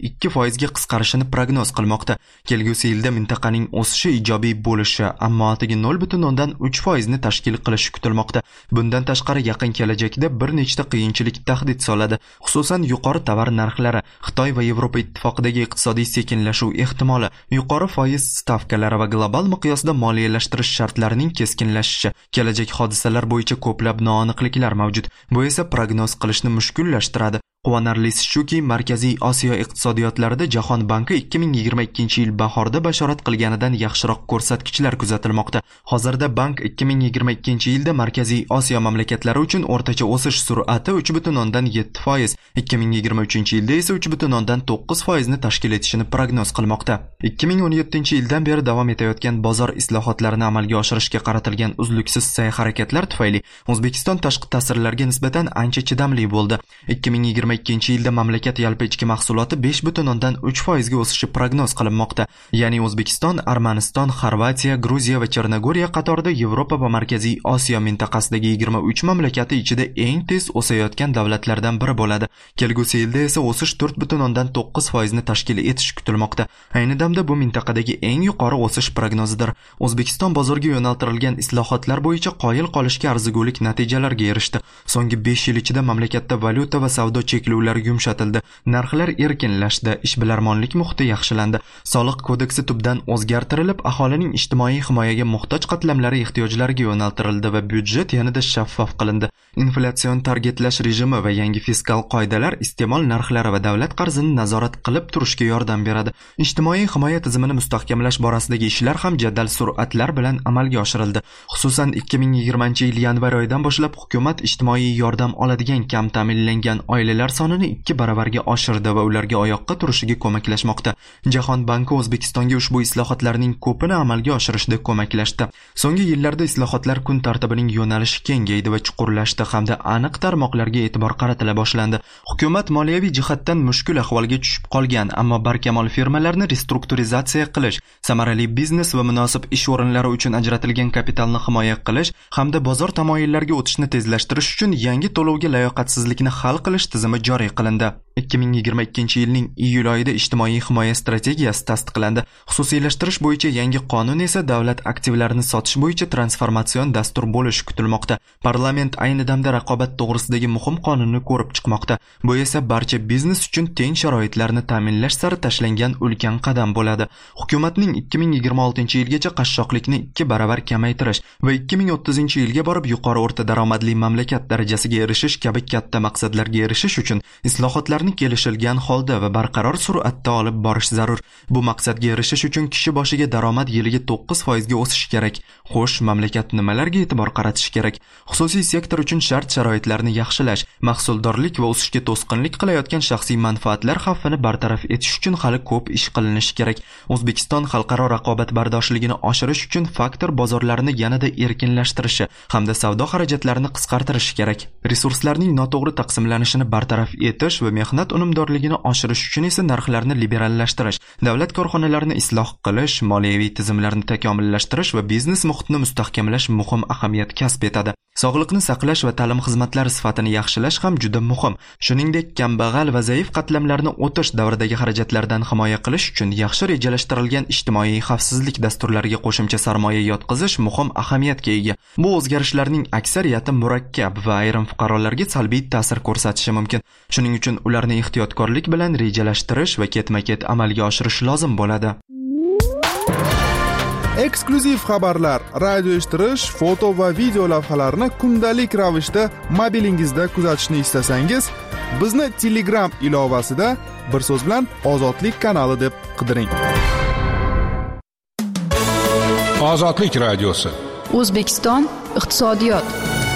Speaker 1: ikki foizga qisqarishini prognoz qilmoqda. Kelgusi yilda mintaqaning o'sishi ijobiy bo'lishi, ammo atigi nol butun o'ndan uch foizni tashkil qilishi kutilmoqda. Bundan tashqari yaqin kelajakda bir nechta qiyinchilik tahdid soladi. Xususan yuqori tovar narxlari, Xitoy va Yevropa ittifoqidagi iqtisodiy sekinlashuv ehtimoli, yuqori foiz stavkalari va global miqyosda moliyalashtirish shartlarining keskinlashishi, kelajak hodisalar bo'yicha ko'plab noaniqliklar mavjud. Bu esa prognoz qilishni mushkullashtiradi. Quvonarlisi shuki, Markaziy Osiyo iqtisodiyotlarida Jahon banki ikki ming yigirma ikkinchi yil bahorda bashorat qilganidan yaxshiroq ko'rsatkichlar kuzatilmoqda. Hozirda bank ikki ming yigirma ikkinchi yilda Markaziy Osiyo mamlakatlari uchun o'rtacha o'sish sur'ati uch butun o'ndan yetti foiz, ikki ming yigirma uchinchi yilda esa uch butun o'ndan to'qqiz foizni tashkil etishini prognoz qilmoqda. ikki ming o'n yettinchi yildan beri davom etayotgan bozor islohotlarini amalga oshirishga qaratilgan uzluksiz sa'y-harakatlar tufayli O'zbekiston tashqi ta'sirlarga nisbatan ancha chidamli bo'ldi. ikki ming yigirma ikkinchi yilda mamlakat yalpi ichki mahsuloti besh butun o'ndan uch foizga o'sishi prognoz qilinmoqda. Ya'ni O'zbekiston, Armaniston, Xorvatiya, Gruziya va Chernogoriya qatorida Yevropa va Markaziy Osiyo mintaqasidagi yigirma uch mamlakati ichida eng tez o'sayotgan davlatlardan biri bo'ladi. Kelgusi yilda esa o'sish to'rt butun o'ndan to'qqiz foizni tashkil etishi kutilmoqda. Ayni damda bu mintaqadagi eng yuqori o'sish prognozidir. O'zbekiston bozorga yo'naltirilgan islohotlar bo'yicha qoyil qolishga arzigulik natijalarga erishdi. So'nggi besh yil ichida mamlakatda valyuta va savdo cheklovlari yumshatildi, narxlar erkinlashdi, ishbilarmonlik muhiti yaxshilandi, soliq kodeksi tubdan o'zgartirilib, aholining ijtimoiy himoyaga muhtoj qatlamlari ehtiyojlariga yo'naltirildi va byudjet yanada shaffof qilindi. Inflyatsion targetlash rejimi va yangi fiskal qoidalar iste'mol narxlari va davlat qarzini nazorat qilib turishga yordam beradi. Ijtimoiy himoya tizimini mustahkamlash borasidagi ishlar ham jadal sur'atlar bilan amalga oshirildi. Xususan ikki ming yigirmanchi yil yanvar oyidan boshlab hukumat ijtimoiy yordam oladigan kam ta'minlangan oilalar sonini ikki baravarga oshirdi va ularga oyoqqa turishiga ko'maklashmoqda. Jahon banki O'zbekistonga ushbu islohotlarning ko'pini amalga oshirishda ko'maklashdi. So'nggi yillarda islohotlar kun tartibining yo'nalishi kengaydi va chuqurlashdi hamda aniq tarmoqlarga e'tibor qaratila boshlandi. Hukumat moliyaviy jihatdan mushkul ahvolga tushib qolgan, ammo barkamol firmalarni restrukturizatsiya qilish, samarali biznes va munosib ish o'rinlari uchun ajratilgan kapitalni himoya qilish hamda bozor tamoyillariga o'tishni tezlashtirish uchun yangi to'lovga layoqatsizlikni hal qilish tizimi joriy qilindi. ikki ming yigirma ikkinchi yilning iyul oyida ijtimoiy himoya strategiyasi tasdiqlandi. Xususiylashtirish bo'yicha yangi qonun esa davlat aktivlarini sotish bo'yicha transformatsion dastur bo'lishi kutilmoqda. Parlament ayni damda raqobat to'g'risidagi muhim qonunni ko'rib chiqmoqda. Bu esa barcha biznes uchun teng sharoitlarni ta'minlash sari tashlangan ulkan qadam bo'ladi. Hukumatning ikki ming yigirma oltinchi yilgacha qashshoqlikni ikki baravar kamaytirish va ikki ming o'ttizinchi yilga borib yuqori o'rta daromadli mamlakat darajasiga erishish kabi katta maqsadlarga erishish uchun islohotlar kelishilgan holda va barqaror sur'atda olib borish zarur. Bu maqsadga erishish uchun kishi boshiga daromad yiliga to'qqiz foizga o'sishi kerak. Xo'sh, mamlakat nimalarga e'tibor qaratishi kerak? Xususiy sektor uchun shart-sharoitlarni yaxshilash, mahsuldorlik va o'sishga to'sqinlik qilayotgan shaxsiy manfaatlar xavfini bartaraf etish uchun hali ko'p ish qilinishi kerak. O'zbekiston xalqaro raqobatbardoshligini oshirish uchun faktor bozorlarini yanada erkinlashtirishi hamda savdo xarajatlarini qisqartirishi kerak. Resurslarning noto'g'ri taqsimlanishini bartaraf etish va mehnat unumdorligini oshirish uchun esa narxlarni liberallashtirish, davlat korxonalarini isloh qilish, moliyaviy tizimlarni takomillashtirish va biznes muhitini mustahkamlash muhim ahamiyat kasb etadi. Sog'liqni saqlash va ta'lim xizmatlari sifatini yaxshilash ham juda muhim. Shuningdek, kambag'al va zaif qatlamlarni o'tish davridagi xarajatlardan himoya qilish uchun yaxshi rejalashtirilgan ijtimoiy xavfsizlik dasturlariga qo'shimcha sarmoya yotqizish muhim ahamiyatga ega. Bu o'zgarishlarning aksariyati murakkab va ayrim fuqarolarga salbiy ta'sir ko'rsatishi mumkin. Shuning uchun ularni ehtiyotkorlik bilan rejalashtirish va ketma-ket amalga oshirish lozim bo'ladi.
Speaker 13: Eksklyuziv xabarlar, radio eshittirish, foto va video lavhalarni kundalik ravishda mobilingizda kuzatishni istasangiz, bizni Telegram ilovasida bir so'z bilan Ozodlik kanali deb qidiring.
Speaker 2: Ozodlik radiosi.
Speaker 3: O'zbekiston iqtisodiyot.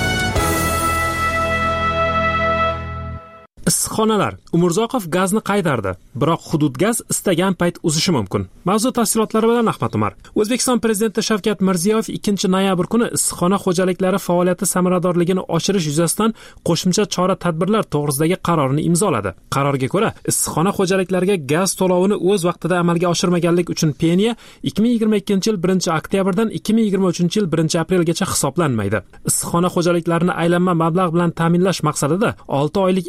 Speaker 20: Issiqxonalar. Umurzoqov gazni qaytardi, biroq hudud gaz istagan payt uzishi mumkin. Mavzu tafsilotlari bilan Ahmad Umar. O'zbekiston prezidenti Shavkat Mirziyoyev ikkinchi noyabr kuni issiqxona xo'jaliklari faoliyati samaradorligini oshirish yuzasidan qo'shimcha chora-tadbirlar to'g'risidagi qarorni imzoladi. Qarorga ko'ra, issiqxona xo'jaliklariga gaz to'lovini o'z vaqtida amalga oshirmaganlik uchun peniya ikki ming yigirma ikkinchi yil birinchi oktyabrdan ikki ming yigirma uchinchi yil birinchi aprelgacha hisoblanmaydi. Issiqxona xo'jaliklarini aylanma mablag' bilan ta'minlash maqsadida olti oylik imtiyozli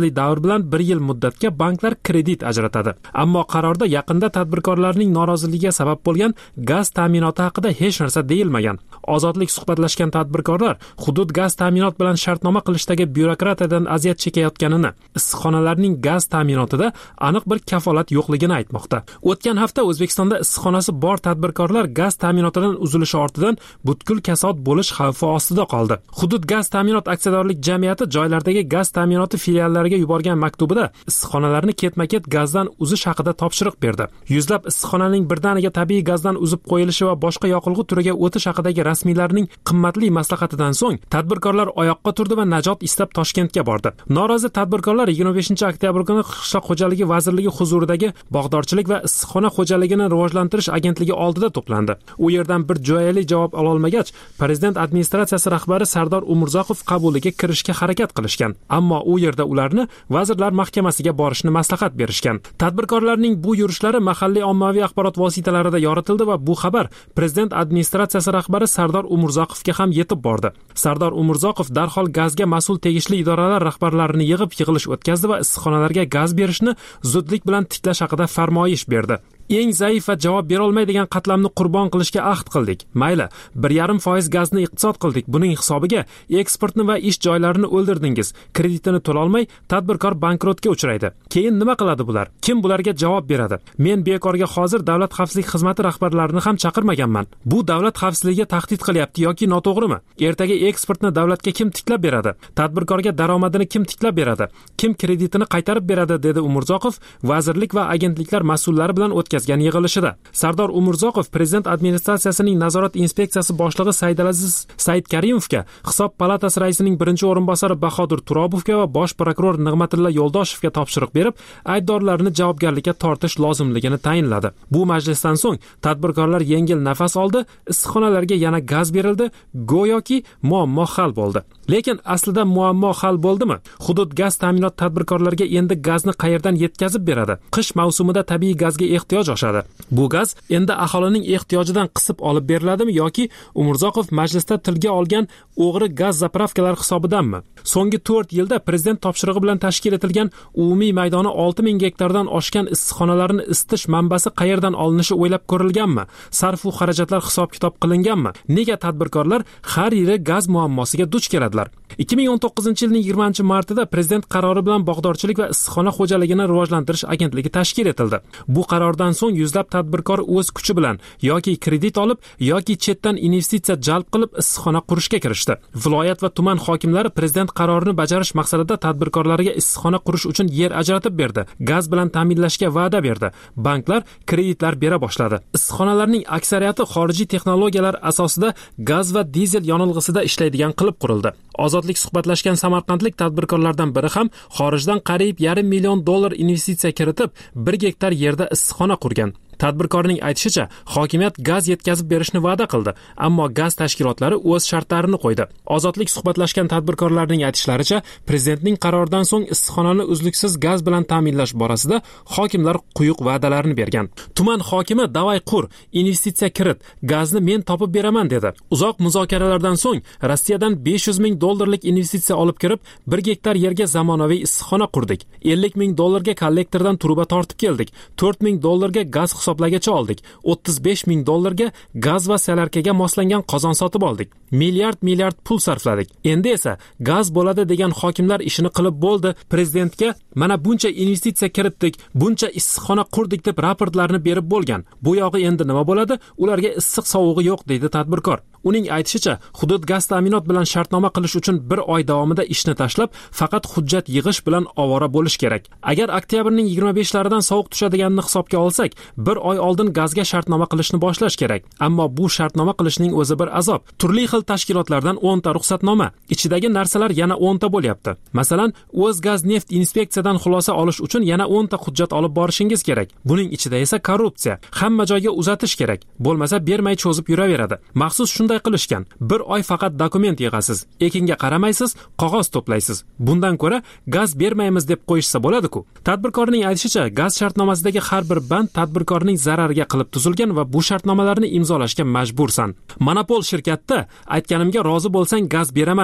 Speaker 20: nufuzli davr bilan bir yil muddatga banklar kredit ajratadi. Ammo qarorda yaqinda tadbirkorlarning noroziligiga sabab bo'lgan gaz ta'minoti haqida hech narsa deyilmagan. Ozodlik suhbatlashgan tadbirkorlar hudud gaz ta'minot bilan shartnoma qilishdagi byurokratiyadan aziyat chekayotganini, issiqxonalarning gaz ta'minotida aniq bir kafolat yo'qligini aytmoqda. O'tgan hafta O'zbekistonda issiqxonasi bor tadbirkorlar gaz ta'minotidan uzilishi ortidan butkul kasod bo'lish xavfi ostida qoldi. Hudud gaz ta'minot aksiyadorlik jamiyati joylardagi gaz ta'minoti filiallariga yuborgan maktubida issiqxonalarni ketma-ket gazdan uzish haqida topshiriq berdi. Yuzlab issiqxonaning birdaniga tabiiy gazdan uzib qo'yilishi va boshqa yoqilg'i turiga o'tish haqidagi rasmiylarning qimmatli maslahatidan so'ng tadbirkorlar oyoqqa turdi va najot istab Toshkentga bordi. Norozi tadbirkorlar yigirma beshinchi oktyabr kuni Qishloq xo'jaligi vazirligi huzuridagi bog'dorchilik va issiqxona xo'jaligini rivojlantirish agentligi oldida to'plandi. U yerdan bir jo'yali javob ola olmagach, prezident administratsiyasi rahbari Sardor Umurzoqov qabuliga kirishga harakat qilishgan. Ammo u yerda ularni vazirlar mahkamasiga borishni maslahat berishgan. Tadbirkorlarning bu yurishlari mahalliy ommaviy axborot vositalarida yoritildi va bu xabar prezident administratsiyasi rahbari Sardor Umurzoqovga ham yetib bordi. Sardor Umurzoqov darhol gazga mas'ul tegishli idoralar rahbarlarini yig'ib yig'ilish o'tkazdi va issiqxonalarga gaz berishni zudlik bilan tiklash haqida farmoyish berdi. Eng zaif va javob bera olmaydigan qatlamni qurbon qilishga ahd qildik. Mayli, bir yarim foiz gazni iqtisod qildik. Buning hisobiga eksportni va ish joylarini o'ldirdingiz. Kreditini to'la olmay tadbirkor bankrotga uchraydi. Keyin nima qiladi bular? Kim bularga javob beradi? Men bekorga hozir davlat xavfsizlik xizmati rahbarlarini ham chaqirmaganman. Bu davlat xavfsizligiga tahdid qilyapti yoki noto'g'rimi? Ertaga eksportni davlatga kim tiklab beradi? Tadbirkorga daromadini kim tiklab beradi? Kim kreditini qaytarib beradi, dedi Umurzoqov vazirlik va agentliklar mas'ullari bilan o'tkazgan yig'ilishida. Sardor Umurzoqov prezident administratsiyasining nazorat inspeksiyasi boshlig'i Saidalaziz Saidkarimovga, hisob palatasi raisining birinchi o'rinbosari Bahodir Turobovga va bosh prokuror Nig'matilla Yo'ldoshevga topshiriq berib, aybdorlarni javobgarlikka tortish lozimligini tayinladi. Bu majlisdan so'ng tadbirkorlar yengil nafas oldi, issiqxonalarga yana gaz berildi, go'yoki muammo hal bo'ldi. Lekin aslida muammo hal bo'ldimi? Hudud gaz ta'minot tadbirkorlarga endi gazni qayerdan yetkazib beradi? Qish mavsumida tabiiy gazga ehtiyoj oshadi. Bu gaz endi aholining ehtiyojidan qisib olib beriladimi yoki Umurzoqov majlisda tilga olgan o'g'ri gaz zapravkalari hisobidanmi? So'nggi to'rt yilda prezident topshirig'i bilan tashkil etilgan umumiy maydoni olti ming gektardan oshgan issiqxonalarni isitish manbasi qayerdan olinishi o'ylab ko'rilganmi? Sarfu xarajatlar hisob-kitob qilinganmi? Nega tadbirkorlar har yili gaz muammosiga duch keladilar? ikki ming o'n to'qqizinchi yilning yigirmanchi martida prezident qarori bilan bog'dorchilik va issiqxona xo'jaligini rivojlantirish agentligi tashkil etildi. Bu qarordan so'ng yuzlab tadbirkor o'z kuchi bilan yoki kredit olib yoki chetdan investitsiya jalb qilib issiqxona qurishga kirishdi. Viloyat va tuman hokimlari prezident qarorini bajarish maqsadida tadbirkorlarga issiqxona qurish uchun yer ajratib berdi. Gaz bilan ta'minlashga va'da berdi. Banklar kreditlar bera boshladi. Issiqxonalarning aksariyati xorijiy texnologiyalar asosida gaz va dizel yonilg'isida ishlaydigan qilib qurildi. Ozodlik suhbatlashgan samarqandlik tadbirkorlardan biri ham xorijdan qariyb yarim million dollar investitsiya kiritib, bir gektar yerda issiqxona qurgan. Tadbirkorning aytishicha, hokimiyat gaz yetkazib berishni va'da qildi, ammo gaz tashkilotlari o'z shartlarini qo'ydi. Ozodlik suhbatlashgan tadbirkorlarning aytishlaricha, prezidentning qaroridan so'ng issiqxonani uzluksiz gaz bilan ta'minlash borasida hokimlar quyuq va'dalarni bergan. Tuman hokimi davay qur, investitsiya kirit, gazni men topib beraman dedi. Uzoq muzokaralardan so'ng Rossiyadan besh yuz ming dollarlik investitsiya olib kirib, bir gektar yerga zamonaviy issiqxona qurdik. ellik ming dollarga kollektordan truba tortib keldik. to'rt ming dollarga gaz hisoblagacha oldik. o'ttiz besh ming dollarga gaz va salarkaga moslangan qozon sotib oldik. Milliard milliard pul sarfladik. Endi esa gaz bo'ladi degan hokimlar ishini qilib bo'ldi. Prezidentga mana buncha investitsiya kiritdik, buncha issiqxona qurdik deb raportlarni berib bo'lgan. Bu yog'i endi nima bo'ladi? Ularga issiq sovug'i yo'q, deydi tadbirkor. Uning aytishicha, hudud gaz ta'minot bilan shartnoma qilish uchun bir oy davomida ishni tashlab, faqat hujjat yig'ish bilan ovora bo'lish kerak. Agar oktyabrning yigirma beshlaridan sovuq tushadiganini hisobga olsak, bir oy oldin gazga shartnoma qilishni boshlash kerak. Ammo bu shartnoma qilishning o'zi bir azob. Turli xil tashkilotlardan o'n ta ruxsatnoma, ichidagi narsalar yana o'n ta bo'lyapti. Masalan, O'zgaz neft inspeksiyadan xulosa olish uchun yana o'n ta hujjat olib borishingiz kerak. Buning ichida esa korrupsiya, hamma joyga uzatish kerak. Bo'lmasa bermay cho'zib yuraveradi. Maxsus shunday qilishgan. Bir oy faqat dokument yig'asiz, ekinga qaramaysiz, qog'oz to'playsiz. Bundan ko'ra gaz bermaymiz deb qo'yishsa bo'ladi-ku. Tadbirkorning aytishicha, gaz shartnomasidagi har bir band tadbirkorning zarariga qilib tuzilgan va bu shartnomalarni imzolashga majbursan. Monopol shirkatda aytganimga rozi bo'lsang gaz beraman deydi.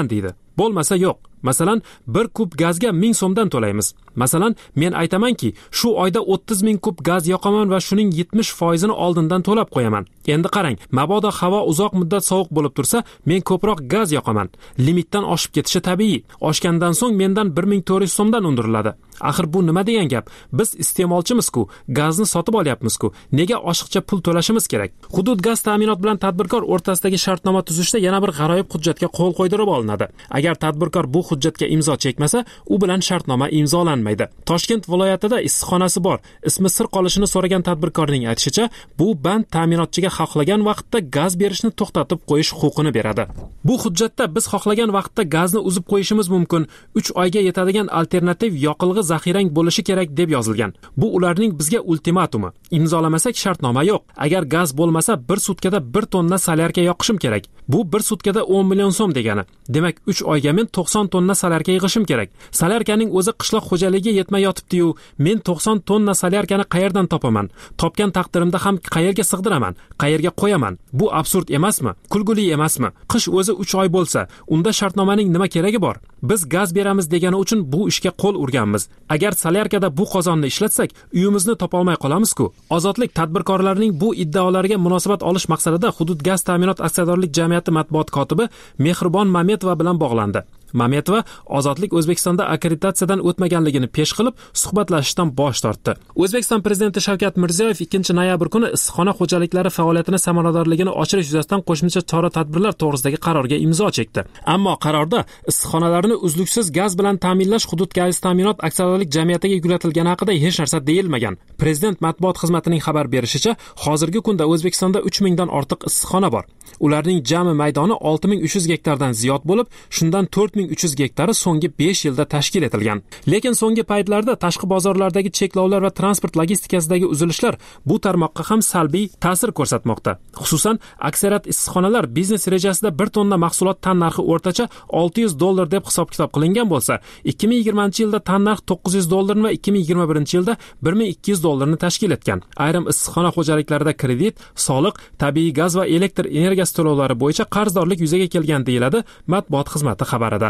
Speaker 20: Bo'lmasa yo'q. Masalan, bir kub gazga ming so'mdan to'laymiz. Masalan, men aytamanki, shu oyda o'ttiz ming kub gaz yoqaman va shuning yetmish foizini oldindan to'lab qo'yaman. Endi qarang, mabodo havo uzoq muddat sovuq bo'lib tursa, men ko'proq gaz yoqaman. Limitdan oshib ketishi tabiiy. Oshgandan so'ng mendan bir ming to'rt yuz so'mdan undiriladi. Axir bu nima degan gap? Biz iste'molchimiz-ku, gazni sotib olyapmiz-ku. Nega oshiqcha pul to'lashimiz kerak? Hudud gaz ta'minot bilan tadbirkor o'rtasidagi shartnoma tuzishda yana bir g'aroyib hujjatga qo'l qo'ydirib olinadi. Agar tadbirkor bu hujjatga imzo chekmasa, u bilan shartnoma imzolanmaydi. Toshkent viloyatida issiqxonasi bor. Ismi sir qolishini so'ragan tadbirkorning aytishicha, bu band ta'minotchiga xohlagan vaqtda gaz berishni to'xtatib qo'yish huquqini beradi. Bu hujjatda biz xohlagan vaqtda gazni uzib qo'yishimiz mumkin. uch oyga yetadigan alternativ yoqilg'i zaxirang bo'lishi kerak deb yozilgan. Bu ularning bizga ultimatumi. Imzolamasak shartnoma yo'q. Agar gaz bo'lmasa bir sutkada bir tonna solyarka yoqishim kerak. Bu bir sutkada o'n million so'm degani. Demak, uch oyga men to'qson tonna solyarka yig'ishim kerak. Solyarkaning o'zi qishloq xo'jaligiga yetmay yotibdi-yu, men to'qson tonna solyarkani qayerdan topaman? Topgan taqdirimda ham qayerga sig'diraman? Qayerga qo'yaman? Bu absurd emasmi? Kulguli emasmi? Qish o'zi uch oy bo'lsa, unda shartnomaning nima keragi bor? Biz gaz beramiz degani uchun bu ishga qo'l urganmiz. Agar solyarkada bu qozonni ishlatsak, uyimizni topolmay qolamiz-ku. Ozodlik tadbirkorlarining bu iddaolariga munosabat olish maqsadida Hudud gaz ta'minot aksiyadorlik jamiyati matbuot kotibi Mehribon Mametova bilan bog'landi. Mametova Ozodlik O'zbekistonda akkreditatsiyadan o'tmaganligini pesh qilib, suhbatlashishdan bosh tortdi. O'zbekiston prezidenti Shavkat Mirziyoyev ikkinchi noyabr kuni issiqxona xo'jaliklari faoliyatini samaradorligini oshirish yuzasidan qo'shimcha chora-tadbirlar to'g'risidagi qarorga imzo chekdi. Ammo qarorda issiqxonalarni uzluksiz gaz bilan ta'minlash Hudud gaz ta'minot aksiyadorlik jamiyatiga yuklatilgani haqida hech narsa deyilmagan. Prezident matbuot xizmatining xabar berishicha, hozirgi kunda O'zbekistonda uch mingdan ortiq issiqxona bor. Ularning jami maydoni olti ming uch yuz gektardan ziyod bo'lib, shundan to'rt ming uch yuz gektari so'nggi besh yilda tashkil etilgan. Lekin so'nggi paytlarda tashqi bozorlardagi cheklovlar va transport logistikasidagi uzilishlar bu tarmoqqa ham salbiy ta'sir ko'rsatmoqda. Xususan, aksariyat issiqxonalar biznes rejasida bir tonna mahsulot tan narxi o'rtacha olti yuz dollar deb hisob-kitob qilingan bo'lsa, ikki ming yigirmanchi yilda tan narx to'qqiz yuz dollarni va ikki ming yigirma birinchi yilda bir ming ikki yuz dollarni tashkil etgan. Ayrim issiqxona xo'jaliklarida kredit, soliq, tabiiy gaz va elektr energiyasi to'lovlari bo'yicha qarzdorlik yuzaga kelgan deyiladi matbuot xizmati xabarida.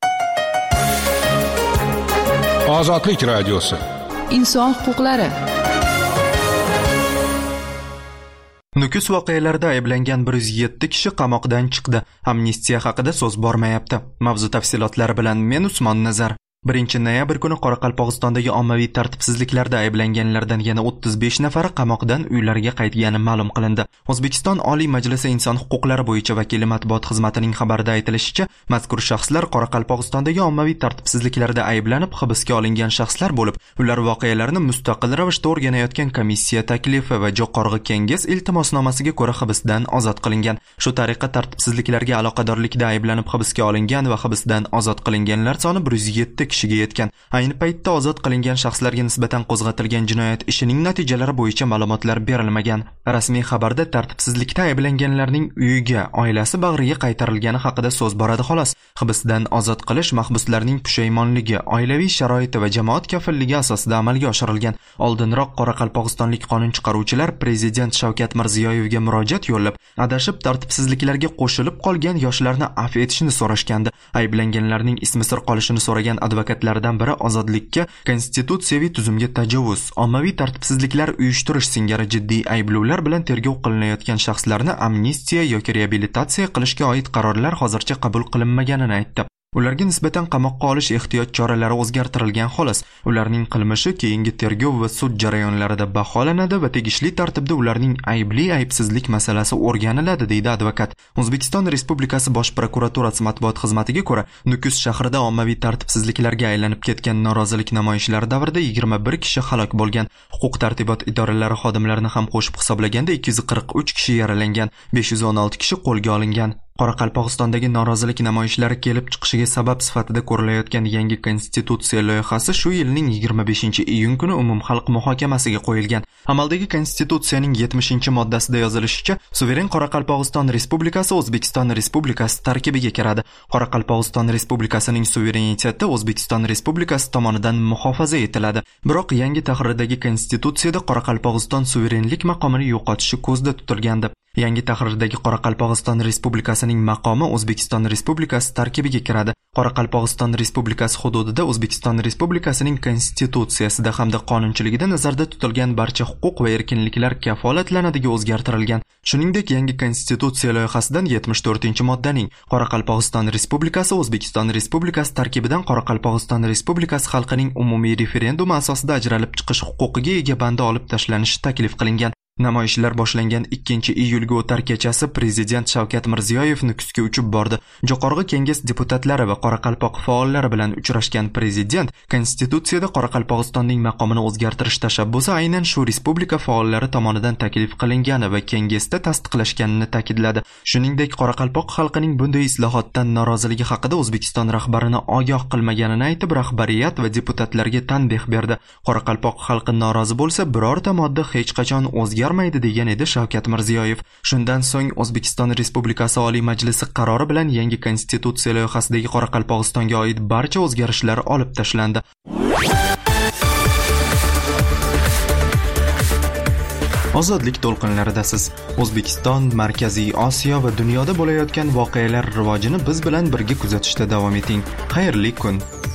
Speaker 2: Ozodlik radiosi.
Speaker 3: Inson huquqlari.
Speaker 1: Nukus voqealarida ayblangan bir yuz yetti kishi qamoqdan chiqdi. Amnistiya haqida so'z bormayapti. Mavzu tafsilotlari bilan men Usmon Nazar. birinchi noyabr kuni Qoraqalpog'istondagi ommaviy tartibsizliklarda ayblanganlardan yana o'ttiz besh nafari qamoqdan uylariga qaytgani ma'lum qilindi. O'zbekiston Oliy Majlisi Inson huquqlari bo'yicha vakili matbuot xizmatining xabarida aytilishicha, mazkur shaxslar Qoraqalpog'istondagi ommaviy tartibsizliklarda ayblanib hibsga olingan shaxslar bo'lib, ular voqealarni mustaqil ravishda o'rganayotgan komissiya taklifi va Jo'qorg'i Kenges iltimosnomasiga ko'ra hibsdan ozod qilingan. Shu tariqa tartibsizliklarga aloqadorlikda ayblanib hibsga olingan va hibsdan ozod qilinganlar soni bir yuz yetti kishiga yetgan. Ayni paytda ozod qilingan shaxslarga nisbatan qo'zg'atilgan jinoyat ishining natijalari bo'yicha ma'lumotlar berilmagan. Rasmiy xabarda tartibsizlikda ayblanganlarning uyiga, oilasi bag'riga qaytarilgani haqida so'z boradi xolos. Hibsdan ozod qilish mahbuslarning pushaymonligi, oilaviy sharoiti va jamoat kafilligi asosida amalga oshirilgan. Oldinroq Qoraqalpog'istonlik qonun chiqaruvchilar prezident Shavkat Mirziyoyevga murojaat yo'llab, adashib tartibsizliklarga qo'shilib qolgan yoshlarni afv etishni so'rashgandi. Ayblanganlarning ismi sir qolishini so'ragan advokatlardan biri ozodlikka, konstitutsiyaviy tuzumga tajovuz, ommaviy tartibsizliklar uyushtirish singari jiddiy ayblovlar bilan tergov qilinayotgan shaxslarni amnistiya yoki reabilitatsiya qilishga oid qarorlar hozircha qabul qilinmaganini aytdi. Ularga nisbatan qamoqqa olish ehtiyot choralari o'zgartirilgan xolos. Ularning qilmishi keyingi tergov va sud jarayonlarida baholanadi va tegishli tartibda ularning aybli aybsizlik masalasi o'rganiladi, deydi advokat. O'zbekiston Respublikasi Bosh prokuraturasi matbuot xizmatiga ko'ra, Nukus shahrida ommaviy tartibsizliklarga aylanib ketgan norozilik namoyishlari davrida yigirma bir kishi halok bo'lgan. Huquq tartibot idoralari xodimlarini ham qo'shib hisoblaganda ikki yuz qirq uch kishi yaralangan, besh yuz o'n olti kishi qo'lga olingan. Qoraqalpog'istondagi norozilik namoyishlari kelib chiqishiga sabab sifatida ko'rilayotgan yangi konstitutsiya loyihasi shu yilning yigirma beshinchi iyun kuni umumxalq muhokamasiga qo'yilgan. Amaldagi konstitutsiyaning yetmishinchi moddasida yozilishicha, suveren Qoraqalpog'iston Respublikasi O'zbekiston Respublikasi tarkibiga kiradi. Qoraqalpog'iston Respublikasining suvereniteti O'zbekiston Respublikasi tomonidan muhofaza etiladi. Biroq yangi tahrirdagi konstitutsiyada Qoraqalpog'iston suverenlik maqomini yo'qotishi ko'zda tutilgandi. Yangi tahrirdagi Qoraqalpog'iston Respublikasining maqomi O'zbekiston Respublikasi tarkibiga kiradi. Qoraqalpog'iston Respublikasi hududida O'zbekiston Respublikasining konstitutsiyasida hamda qonunchiligida nazarda tutilgan barcha huquq va erkinliklar kafolatlanadiga o'zgartirilgan. Shuningdek, yangi konstitutsiya loyihasidan yetmish to'rtinchi moddaning Qoraqalpog'iston Respublikasi O'zbekiston Respublikasi tarkibidan Qoraqalpog'iston Respublikasi xalqining umumiy referendumi asosida ajralib chiqish huquqiga ega bandi olib tashlanishi taklif qilingan. Namoyishlar boshlangan ikkinchi iyulga o'tar kechasi Prezident Shavkat Mirziyoyev Nukusga uchib bordi. Jo'qorg'i Kenges deputatlari va Qoraqalpoq faollari bilan uchrashgan Prezident konstitutsiyada Qoraqalpog'istonning maqomini o'zgartirish tashabbusi aynan shu respublika faollari tomonidan taklif qilingani va Kengesda tasdiqlashganini ta'kidladi. Shuningdek, Qoraqalpoq xalqining bunday islohotdan noroziligi haqida O'zbekiston rahbarini ogoh qilmaganini aytib, rahbariyat va deputatlarga tanbeh berdi. Qoraqalpoq xalqi norozi bo'lsa, birorta modda hech qachon o'zgarmaydi maydi degan edi Shavkat Mirziyoyev. Shundan so'ng O'zbekiston Respublikasi Oliy Majlisi qarori bilan yangi konstitutsiya loyihasidagi Qoraqalpog'istonga oid barcha o'zgarishlar olib tashlandi. Ozodlik to'lqinlaridasiz. O'zbekiston, Markaziy Osiyo va dunyoda bo'layotgan voqealar rivojini biz bilan birga kuzatishda davom eting. Xayrli kun.